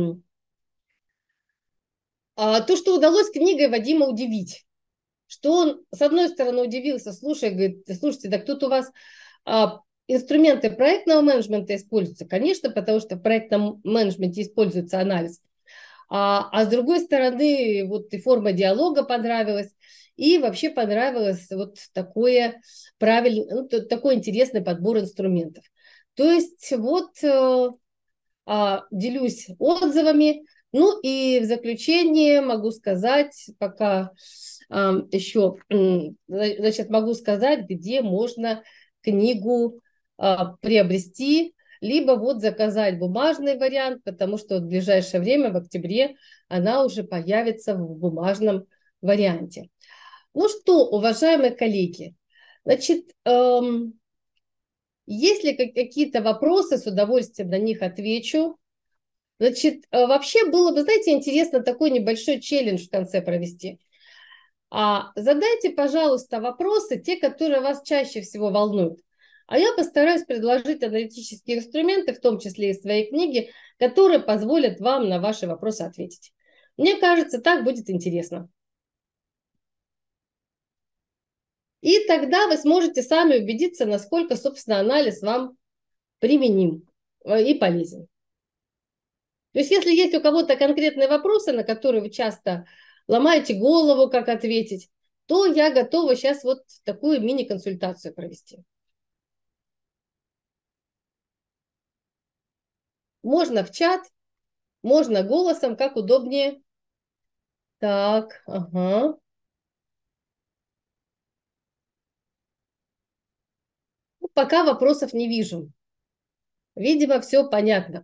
то, что удалось книгой Вадима удивить. Что он, с одной стороны, удивился, слушай, говорит, слушайте, да тут у вас инструменты проектного менеджмента используются? Конечно, потому что в проектном менеджменте используется анализ. А с другой стороны, вот и форма диалога понравилась, и вообще понравилось вот такое правильный, ну, такой интересный подбор инструментов. То есть вот делюсь отзывами. Ну и в заключение могу сказать, пока еще, значит, могу сказать, где можно книгу приобрести, либо вот заказать бумажный вариант, потому что в ближайшее время, в октябре, она уже появится в бумажном варианте. Ну что, уважаемые коллеги, значит, если какие-то вопросы, с удовольствием на них отвечу. Значит, вообще было бы, знаете, интересно такой небольшой челлендж в конце провести. Задайте, пожалуйста, вопросы, те, которые вас чаще всего волнуют. А я постараюсь предложить аналитические инструменты, в том числе из своей книги, которые позволят вам на ваши вопросы ответить. Мне кажется, так будет интересно. И тогда вы сможете сами убедиться, насколько, собственно, анализ вам применим и полезен. То есть, если есть у кого-то конкретные вопросы, на которые вы часто ломаете голову, как ответить, то я готова сейчас вот такую мини-консультацию провести. Можно в чат, Можно голосом, как удобнее. Так, ага. Ну, пока вопросов не вижу. Видимо, все понятно.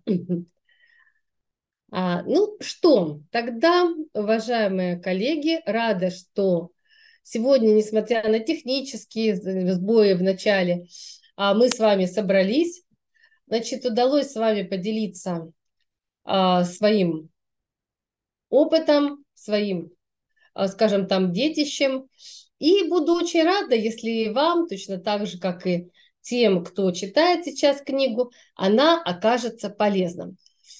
Ну что, тогда, уважаемые коллеги, рада, что сегодня, несмотря на технические сбои в начале, мы с вами собрались. Значит, удалось с вами поделиться своим опытом, своим, скажем, там, детищем. И буду очень рада, если вам, точно так же, как и тем, кто читает сейчас книгу, она окажется полезным.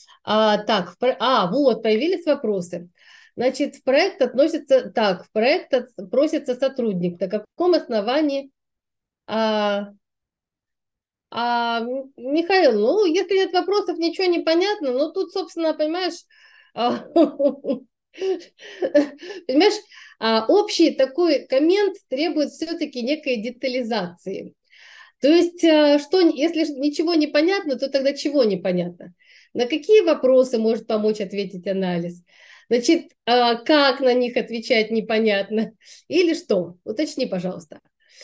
Вот, появились вопросы. Значит, в проект относится, так, в проект просится сотрудник. На каком основании? Михаил, ну, если нет вопросов, ничего не понятно, но тут, собственно, понимаешь, понимаешь, общий такой коммент требует все-таки некой детализации. То есть, что, если ничего не понятно, то тогда чего непонятно? На какие вопросы может помочь ответить анализ? Значит, как на них отвечать непонятно? Или что? Уточни, пожалуйста.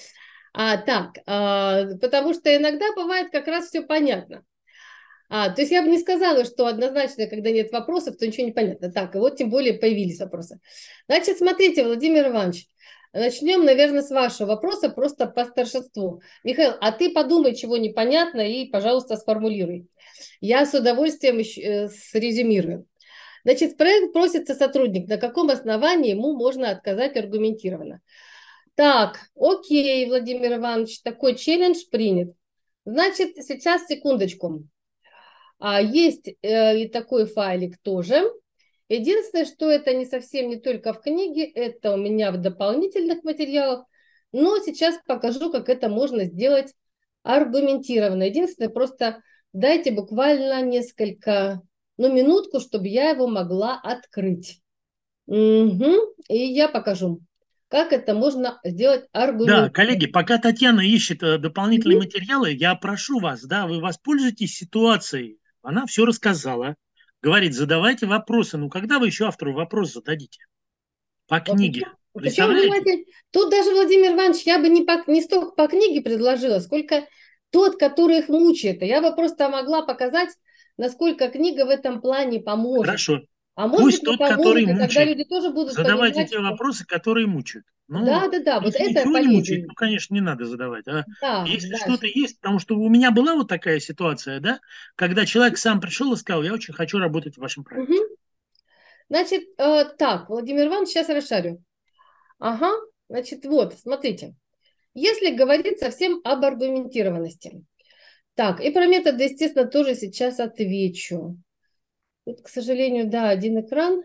Потому что иногда бывает как раз все понятно. То есть я бы не сказала, что однозначно, когда нет вопросов, то ничего не понятно. Так, и вот тем более появились вопросы. Значит, смотрите, Владимир Иванович, начнем, наверное, с вашего вопроса, просто по старшинству. Михаил, а ты подумай, чего непонятно, и, пожалуйста, сформулируй. Я с удовольствием срезюмирую. Значит, в проект просится сотрудник, на каком основании ему можно отказать аргументированно. Так, окей, Владимир Иванович, такой челлендж принят. Значит, сейчас, секундочку. Есть и такой файлик тоже. Единственное, что это не совсем не только в книге, это у меня в дополнительных материалах. Но сейчас покажу, как это можно сделать аргументированно. Единственное, просто дайте буквально несколько, минутку, чтобы я его могла открыть. Угу. И я покажу, как это можно сделать Да, аргументированно. коллеги, пока Татьяна ищет дополнительные Угу. материалы, я прошу вас, да, вы воспользуйтесь ситуацией. Она все рассказала. Говорит, задавайте вопросы. Ну, когда вы еще автору вопрос зададите? По книге. Причем, Представляете? понимаете, тут даже, Владимир Иванович, я бы не столько по книге предложила, сколько тот, который их мучает. Я бы просто могла показать, насколько книга в этом плане поможет. Хорошо. А может быть, Пусть не тот, который поможет, и тогда мучает. люди тоже будут Задавайте понимать, те что вопросы, которые мучают. Ну, да, вот если это ничего не мучает, полезнее. ну, конечно, не надо задавать. А Да, если что-то дальше. есть, потому что у меня была вот такая ситуация, да, когда человек сам пришел и сказал, я очень хочу работать в вашем проекте. Мгм. Значит, так, Владимир Иванович, сейчас расшарю. Ага, значит, вот, смотрите. Если говорить совсем об аргументированности. Так, и про методы, естественно, тоже сейчас отвечу. Тут, к сожалению, да, один экран.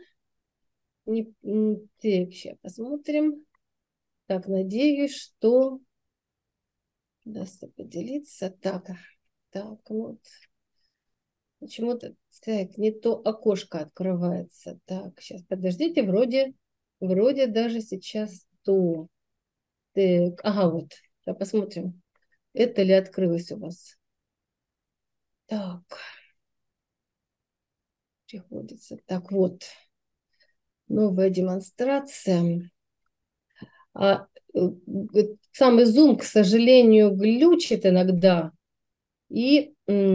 Так, сейчас посмотрим. Так, надеюсь, что удастся поделиться. Так, вот. Почему-то, так, не то окошко открывается. Так, сейчас, подождите, вроде даже сейчас то. Так, ага, вот. Так, посмотрим, это ли открылось у вас. Так, приходится. Так, вот. Новая демонстрация. А, э, Самый Zoom, к сожалению, глючит иногда. И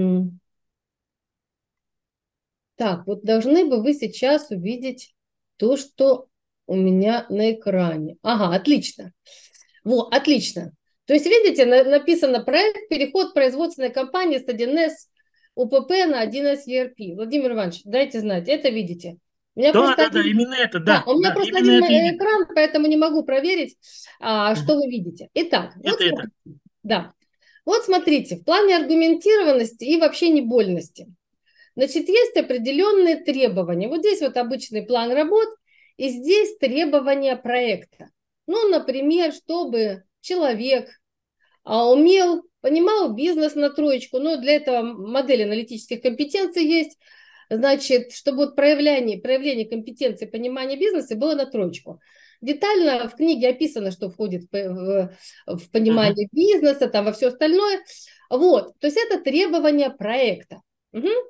так, вот должны бы вы сейчас увидеть то, что у меня на экране. Ага, отлично. Вот, отлично. То есть, видите, написано проект «Переход производственной компании с 1С УПП на 1С ERP». Владимир Иванович, дайте знать, это видите. У меня Да, просто да, да, один, именно это, да, да, у меня да, просто именно один это и видно. экран, поэтому не могу проверить, что Мгм. вы видите. Итак, вот Это. смотрите. Да. Вот смотрите, в плане аргументированности и вообще небольности. Значит, есть определенные требования. Вот здесь вот обычный план работ, и здесь требования проекта. Ну, например, чтобы человек понимал бизнес на троечку, но для этого модель аналитических компетенций есть. Значит, чтобы вот проявление компетенции, понимания бизнеса было на троечку. Детально в книге описано, что входит в Мгм. понимание бизнеса, там во все остальное. Вот, то есть это требования проекта. Угу.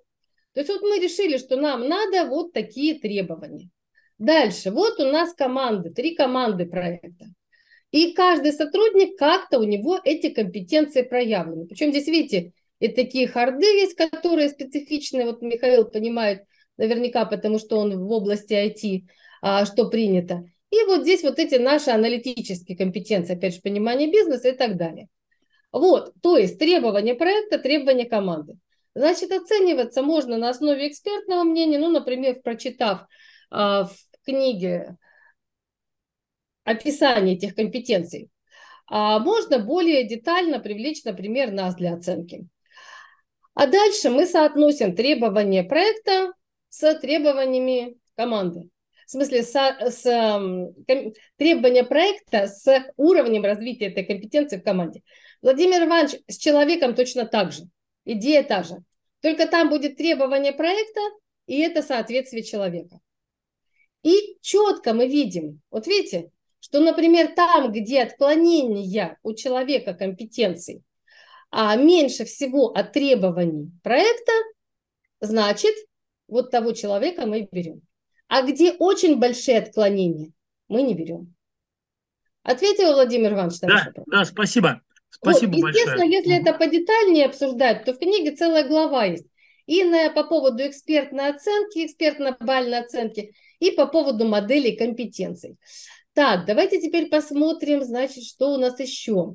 То есть вот мы решили, что нам надо вот такие требования. Дальше, вот у нас команды, 3 команды проекта. И каждый сотрудник, как-то у него эти компетенции проявлены. Причем здесь, видите, и такие харды есть, которые специфичные. Вот Михаил понимает наверняка, потому что он в области IT, что принято. И вот здесь вот эти наши аналитические компетенции, опять же, понимание бизнеса и так далее. Вот, то есть требования проекта, требования команды. Значит, оцениваться можно на основе экспертного мнения, ну, например, прочитав в книге описание этих компетенций, можно более детально привлечь, например, нас для оценки. А дальше мы соотносим требования проекта с требованиями команды. В смысле, требования проекта с уровнем развития этой компетенции в команде. Владимир Иванович, с человеком точно так же. Идея та же. Только там будет требование проекта, и это соответствие человека. И четко мы видим, вот видите, что, например, там, где отклонения у человека компетенций меньше всего от требований проекта, значит, вот того человека мы берем. А где очень большие отклонения, мы не берем. Ответил Владимир Иванович на ваш вопрос? Да, спасибо. Вот, Спасибо естественно, большое. если это подетальнее обсуждать, то в книге целая глава есть. И по поводу экспертной оценки, экспертно-бальной оценки, и по поводу моделей компетенций. Так, давайте теперь посмотрим, значит, что у нас еще.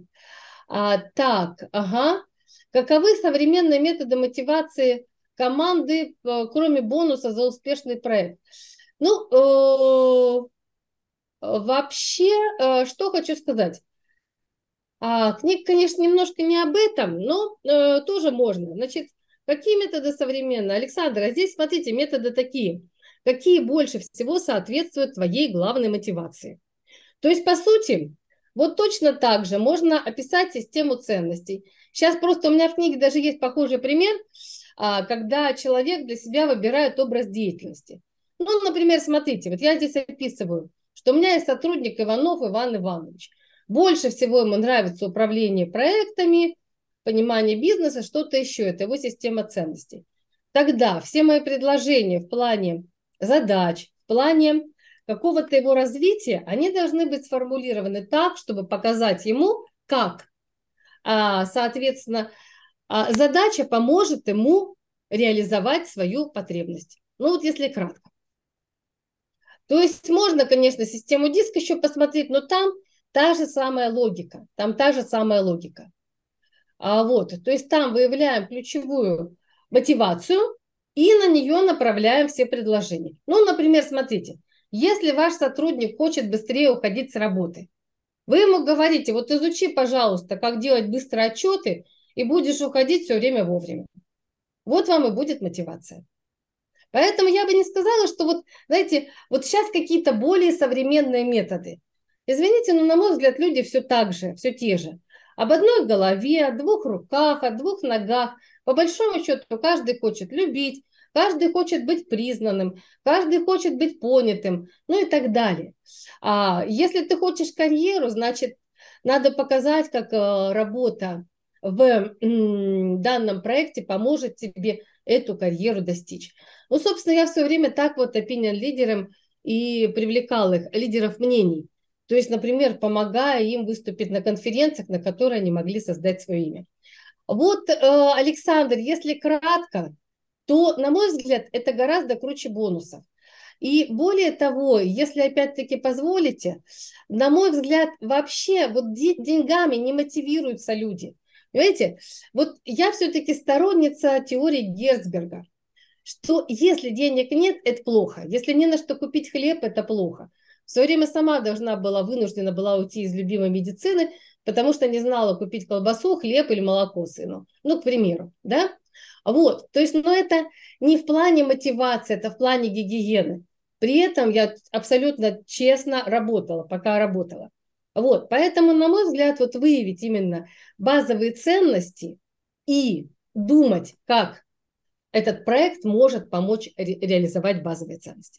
Каковы современные методы мотивации команды, кроме бонуса за успешный проект? Ну, вообще, что хочу сказать. Книга, конечно, немножко не об этом, но тоже можно. Значит, какие методы современные? Александр, а здесь, смотрите, методы такие. Какие больше всего соответствуют твоей главной мотивации? То есть, по сути, вот точно так же можно описать систему ценностей. Сейчас просто у меня в книге даже есть похожий пример, когда человек для себя выбирает образ деятельности. Ну, например, смотрите, вот я здесь описываю, что у меня есть сотрудник Иванов Иван Иванович. Больше всего ему нравится управление проектами, понимание бизнеса, что-то еще. Это его система ценностей. Тогда все мои предложения в плане задач, в плане какого-то его развития, они должны быть сформулированы так, чтобы показать ему, как, соответственно, задача поможет ему реализовать свою потребность. Ну вот если кратко. То есть можно, конечно, систему диск еще посмотреть, но там та же самая логика. То есть там выявляем ключевую мотивацию и на нее направляем все предложения. Ну, например, смотрите, если ваш сотрудник хочет быстрее уходить с работы, вы ему говорите, вот изучи, пожалуйста, как делать быстрые отчеты, и будешь уходить все время вовремя. Вот вам и будет мотивация. Поэтому я бы не сказала, что вот, знаете, вот сейчас какие-то более современные методы. Извините, но на мой взгляд люди все так же, все те же. Об одной голове, о 2 руках, о 2 ногах. По большому счету каждый хочет любить, каждый хочет быть признанным, каждый хочет быть понятым, ну и так далее. Если ты хочешь карьеру, значит, надо показать, как работа в данном проекте поможет тебе эту карьеру достичь. Ну, собственно, я в свое время так вот opinion-лидерам и привлекал их, лидеров мнений. То есть, например, помогая им выступить на конференциях, на которые они могли создать свое имя. Вот, Александр, если кратко, то, на мой взгляд, это гораздо круче бонусов. И более того, если опять-таки позволите, на мой взгляд, вообще вот деньгами не мотивируются люди. Понимаете, вот я все-таки сторонница теории Герцберга, что если денег нет, это плохо. Если не на что купить хлеб, это плохо. В свое время сама вынуждена была уйти из любимой медицины, потому что не знала купить колбасу, хлеб или молоко сыну. Ну, к примеру, да? Вот, то есть, но это не в плане мотивации, это в плане гигиены. При этом я абсолютно честно работала, пока работала. Вот, поэтому, на мой взгляд, вот выявить именно базовые ценности и думать, как этот проект может помочь реализовать базовые ценности.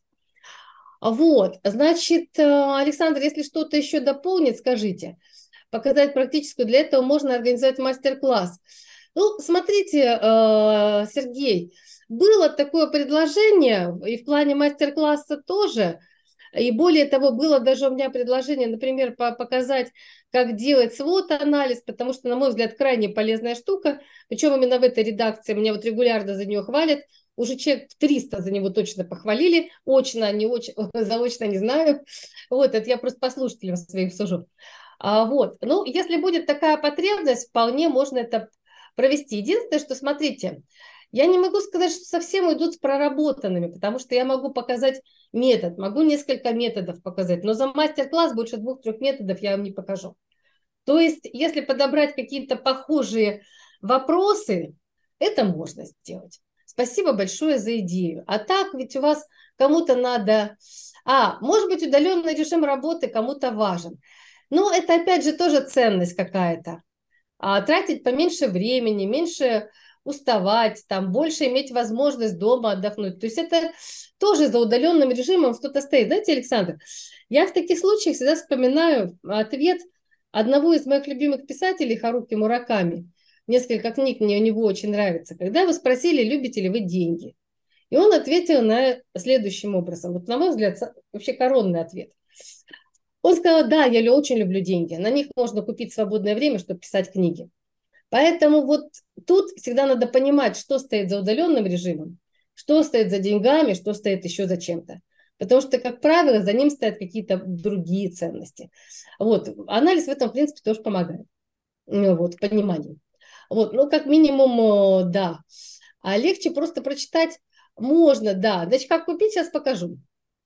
Вот, значит, Александр, если что-то еще дополнить, скажите. Показать практическую, для этого можно организовать мастер-класс. Ну, смотрите, Сергей, было такое предложение, и в плане мастер-класса тоже, и более того, было даже у меня предложение, например, показать, как делать свод-анализ, потому что, на мой взгляд, крайне полезная штука, причем именно в этой редакции меня вот регулярно за нее хвалят, уже человек 300 за него точно похвалили, очно, не очень, заочно не знаю, вот, это я просто по слушателям своим сужу. Вот, ну, если будет такая потребность, вполне можно это провести. Единственное, что, смотрите, я не могу сказать, что совсем идут с проработанными, потому что я могу показать метод, могу несколько методов показать, но за мастер-класс больше 2-3 методов я вам не покажу. То есть, если подобрать какие-то похожие вопросы, это можно сделать. Спасибо большое за идею. А так ведь у вас кому-то надо... может быть, удаленный режим работы кому-то важен. Но это опять же тоже ценность какая-то. Тратить поменьше времени, меньше уставать, там, больше иметь возможность дома отдохнуть. То есть это тоже за удаленным режимом что-то стоит. Знаете, Александр, я в таких случаях всегда вспоминаю ответ одного из моих любимых писателей, Харуки Мураками. Несколько книг мне у него очень нравится. Когда вы спросили, любите ли вы деньги? И он ответил на следующим образом. Вот, на мой взгляд, вообще коронный ответ. Он сказал, да, я очень люблю деньги. На них можно купить свободное время, чтобы писать книги. Поэтому вот тут всегда надо понимать, что стоит за удаленным режимом, что стоит за деньгами, что стоит еще за чем-то. Потому что, как правило, за ним стоят какие-то другие ценности. Вот. Анализ в этом, в принципе, тоже помогает. Вот, в понимании. Вот, ну, как минимум, да. А легче просто прочитать можно, да. Значит, как купить, сейчас покажу.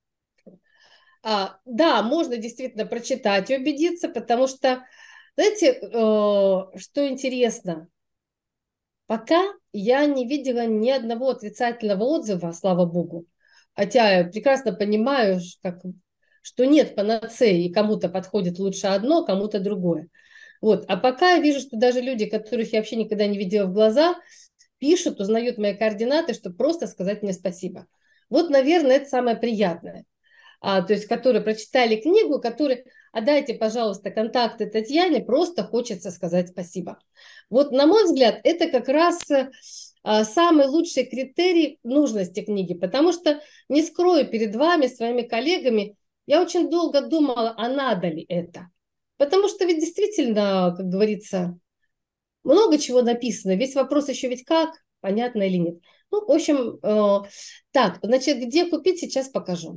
Да, можно действительно прочитать и убедиться, потому что, знаете, что интересно, пока я не видела ни одного отрицательного отзыва, слава богу, хотя я прекрасно понимаю, что нет панацеи, и кому-то подходит лучше одно, кому-то другое. Вот. А пока я вижу, что даже люди, которых я вообще никогда не видела в глаза, пишут, узнают мои координаты, чтобы просто сказать мне спасибо. Вот, наверное, это самое приятное. То есть которые прочитали книгу, которые, дайте, пожалуйста, контакты Татьяне, просто хочется сказать спасибо. Вот, на мой взгляд, это как раз самый лучший критерий нужности книги, потому что, не скрою перед вами, своими коллегами, я очень долго думала, а надо ли это. Потому что ведь действительно, как говорится, много чего написано. Весь вопрос еще ведь как, понятно или нет. Ну, в общем, так, значит, где купить, сейчас покажу.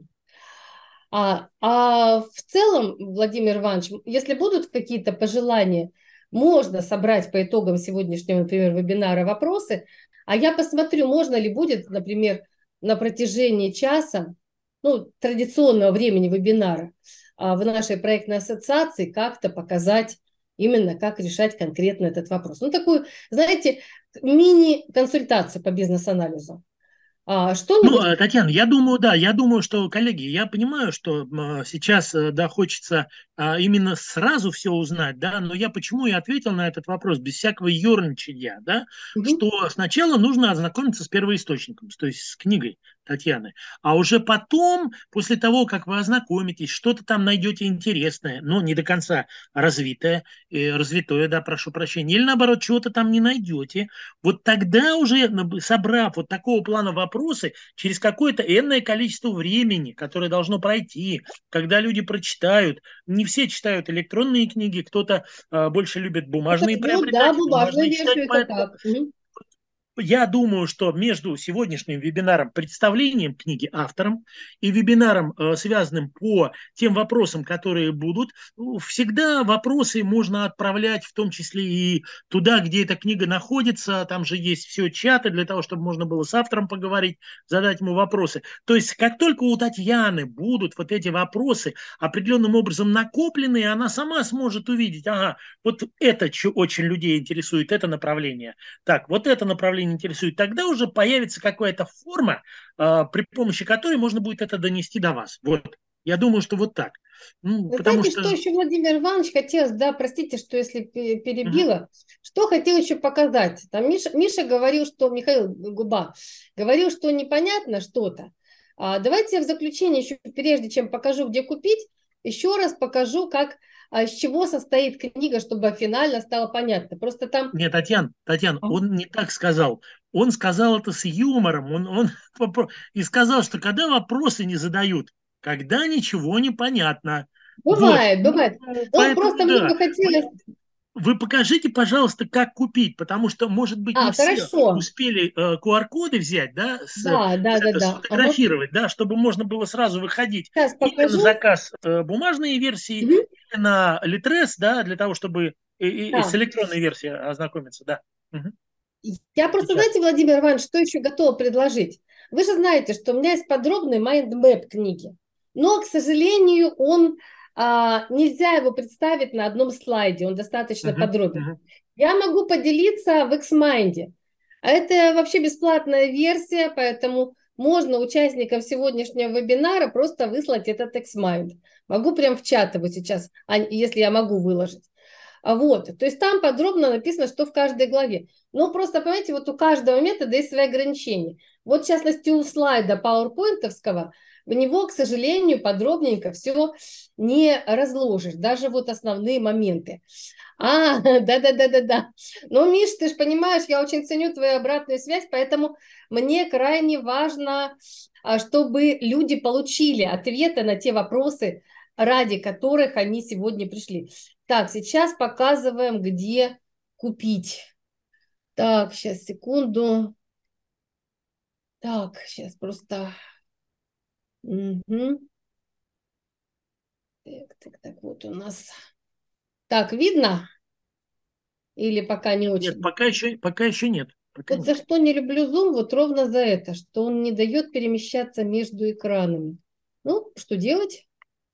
В целом, Владимир Иванович, если будут какие-то пожелания, можно собрать по итогам сегодняшнего, например, вебинара вопросы, а я посмотрю, можно ли будет, например, на протяжении часа, ну, традиционного времени вебинара в нашей проектной ассоциации как-то показать именно, как решать конкретно этот вопрос. Ну, такую, знаете, мини-консультацию по бизнес-анализу. Ну, Что-нибудь... Татьяна, я думаю, да, я думаю, что, коллеги, я понимаю, что сейчас, да, хочется именно сразу все узнать, да, но я почему и ответил на этот вопрос без всякого ерничания, да, Мгм. что сначала нужно ознакомиться с первоисточником, то есть с книгой Татьяны, а уже потом, после того, как вы ознакомитесь, что-то там найдете интересное, но не до конца развитое, да, прошу прощения, или наоборот, чего-то там не найдете, вот тогда уже, собрав вот такого плана вопросы, через какое-то энное количество времени, которое должно пройти, когда люди прочитают, не все читают электронные книги, кто-то больше любит Кто-то бумажные ждет, да, приобретать, бумажную бумажные читать, версию, это поэтому так. Мгм. я думаю, что между сегодняшним вебинаром, представлением книги автором и вебинаром, связанным по тем вопросам, которые будут, всегда вопросы можно отправлять, в том числе и туда, где эта книга находится. Там же есть все чаты для того, чтобы можно было с автором поговорить, задать ему вопросы. То есть, как только у Татьяны будут вот эти вопросы определенным образом накоплены, она сама сможет увидеть, ага, вот это очень людей интересует, это направление. Так, вот это направление интересует, тогда уже появится какая-то форма, при помощи которой можно будет это донести до вас. Вот. Я думаю, что вот так. Ну, Вы потому знаете, что... что еще Владимир Иванович хотел, да, простите, что если Мгм. перебила, что хотел еще показать. Там Миша говорил, что, Михаил Губа, говорил, что непонятно что-то. Давайте я в заключение еще, прежде чем покажу, где купить, еще раз покажу, как из чего состоит книга, чтобы финально стало понятно. Просто там... Нет, Татьяна, он не так сказал. Он сказал это с юмором. И сказал, что когда вопросы не задают, когда ничего не понятно. Вот. Бывает, бывает. Он Поэтому, просто, мне да, бы хотелось... вы покажите, пожалуйста, как купить, потому что, может быть, не все Хорошо. успели QR-коды взять, да, Да, да, да, да. Ага. сфотографировать, да, чтобы можно было сразу выходить Сейчас или на покажу. заказ бумажные версии, Мгм. или на Литрес, да, для того, чтобы и с Да. электронной версией ознакомиться, да. Мгм. Я просто, Сейчас. знаете, Владимир Иванович, что еще готова предложить? Вы же знаете, что у меня есть подробный майндмэп книги. Но, к сожалению, нельзя его представить на одном слайде, он достаточно Мгм. подробен. Мгм. Я могу поделиться в Xmind. А это вообще бесплатная версия, поэтому можно участникам сегодняшнего вебинара просто выслать этот Xmind. Могу прям в чат его сейчас, если я могу выложить. Вот, то есть там подробно написано, что в каждой главе. Но просто, понимаете, вот у каждого метода есть свои ограничения. Вот, в частности, у слайда PowerPoint-овского, в него, к сожалению, подробненько все не разложишь, даже вот основные моменты. Да-да-да-да-да. Ну, Миш, ты же понимаешь, я очень ценю твою обратную связь, поэтому мне крайне важно, чтобы люди получили ответы на те вопросы, ради которых они сегодня пришли. Так, сейчас показываем, где купить. Так, сейчас, секунду. Так, сейчас просто... Мгм. Так, вот у нас... Так, видно? Или пока не Нет, очень? пока еще нет. Пока Вот за нет. что не люблю Zoom, вот ровно за это, что он не дает перемещаться между экранами. Ну, что делать?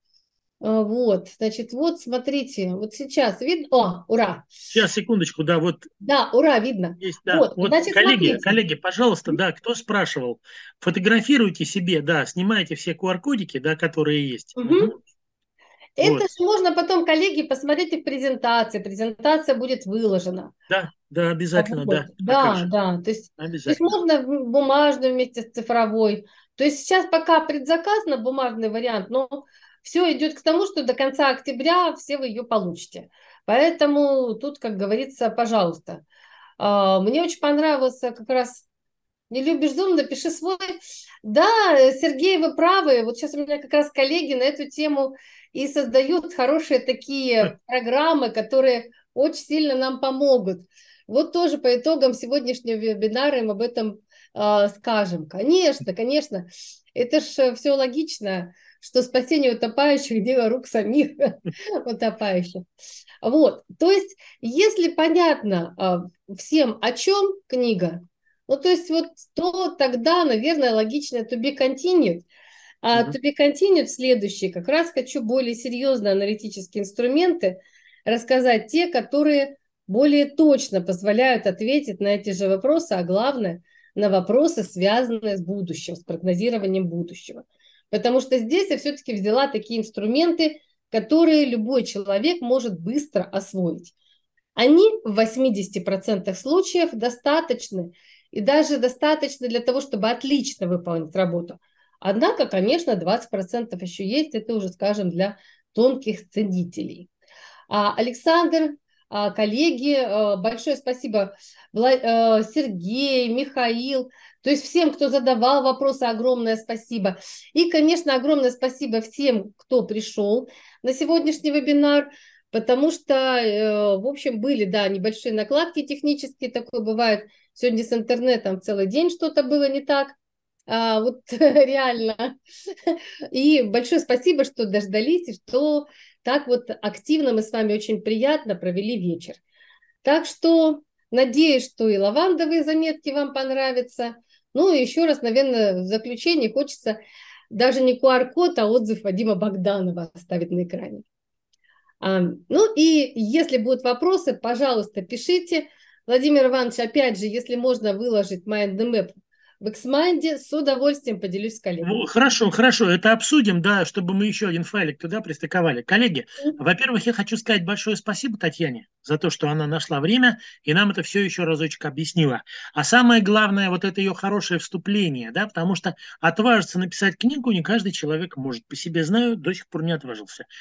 Вот, значит, вот смотрите, вот сейчас видно, о, ура, Сейчас, секундочку, да, вот да, ура, видно. есть, да. Вот, Вот, значит, смотрите. коллеги, пожалуйста, да, кто спрашивал, фотографируйте себе, да, снимайте все QR-кодики, да, которые есть. Мгм. Мгм. Это Вот, же можно потом, коллеги, посмотреть в презентации. Презентация будет выложена. да, да, обязательно, Вот. да. А как Да, же? да. То есть Обязательно. можно бумажную вместе с цифровой. То есть сейчас пока предзаказ на бумажный вариант, но все идет к тому, что до конца октября все вы ее получите. Поэтому тут, как говорится, пожалуйста. Мне очень понравился как раз не любишь Zoom, напиши свой. Да, Сергей, вы правы. Вот сейчас у меня как раз коллеги на эту тему и создают хорошие такие программы, которые очень сильно нам помогут. Вот тоже по итогам сегодняшнего вебинара им об этом скажем. Конечно, конечно, это же все логично, что спасение утопающих – дело рук самих утопающих. Вот, то есть, если понятно всем, о чем книга, ну, то есть вот то тогда, наверное, логично to be continued. А Мгм. to be continued следующий. Как раз хочу более серьезные аналитические инструменты рассказать, те, которые более точно позволяют ответить на эти же вопросы, а главное, на вопросы, связанные с будущим, с прогнозированием будущего. Потому что здесь я все-таки взяла такие инструменты, которые любой человек может быстро освоить. Они в 80% случаев достаточны, и даже достаточно для того, чтобы отлично выполнить работу. Однако, конечно, 20% еще есть, это уже, скажем, для тонких ценителей. Александр, коллеги, большое спасибо, Сергей, Михаил, то есть всем, кто задавал вопросы, огромное спасибо. И, конечно, огромное спасибо всем, кто пришел на сегодняшний вебинар, потому что, в общем, были, да, небольшие накладки технические, такое бывает. Сегодня с интернетом целый день что-то было не так. Вот реально. И большое спасибо, что дождались, и что так вот активно мы с вами очень приятно провели вечер. Так что надеюсь, что и лавандовые заметки вам понравятся. Ну и еще раз, наверное, в заключение хочется даже не QR-код, а отзыв Вадима Богданова оставить на экране. Ну и если будут вопросы, пожалуйста, пишите. Владимир Иванович, опять же, если можно выложить MindMap в Xmind, с удовольствием поделюсь с Ну, коллегами. хорошо, хорошо, это обсудим, да, чтобы мы еще один файлик туда пристыковали. Коллеги, во-первых, я хочу сказать большое спасибо Татьяне за то, что она нашла время и нам это все еще разочек объяснила. А самое главное, вот это ее хорошее вступление, да, потому что отважиться написать книгу не каждый человек может. По себе знаю, до сих пор не отважился.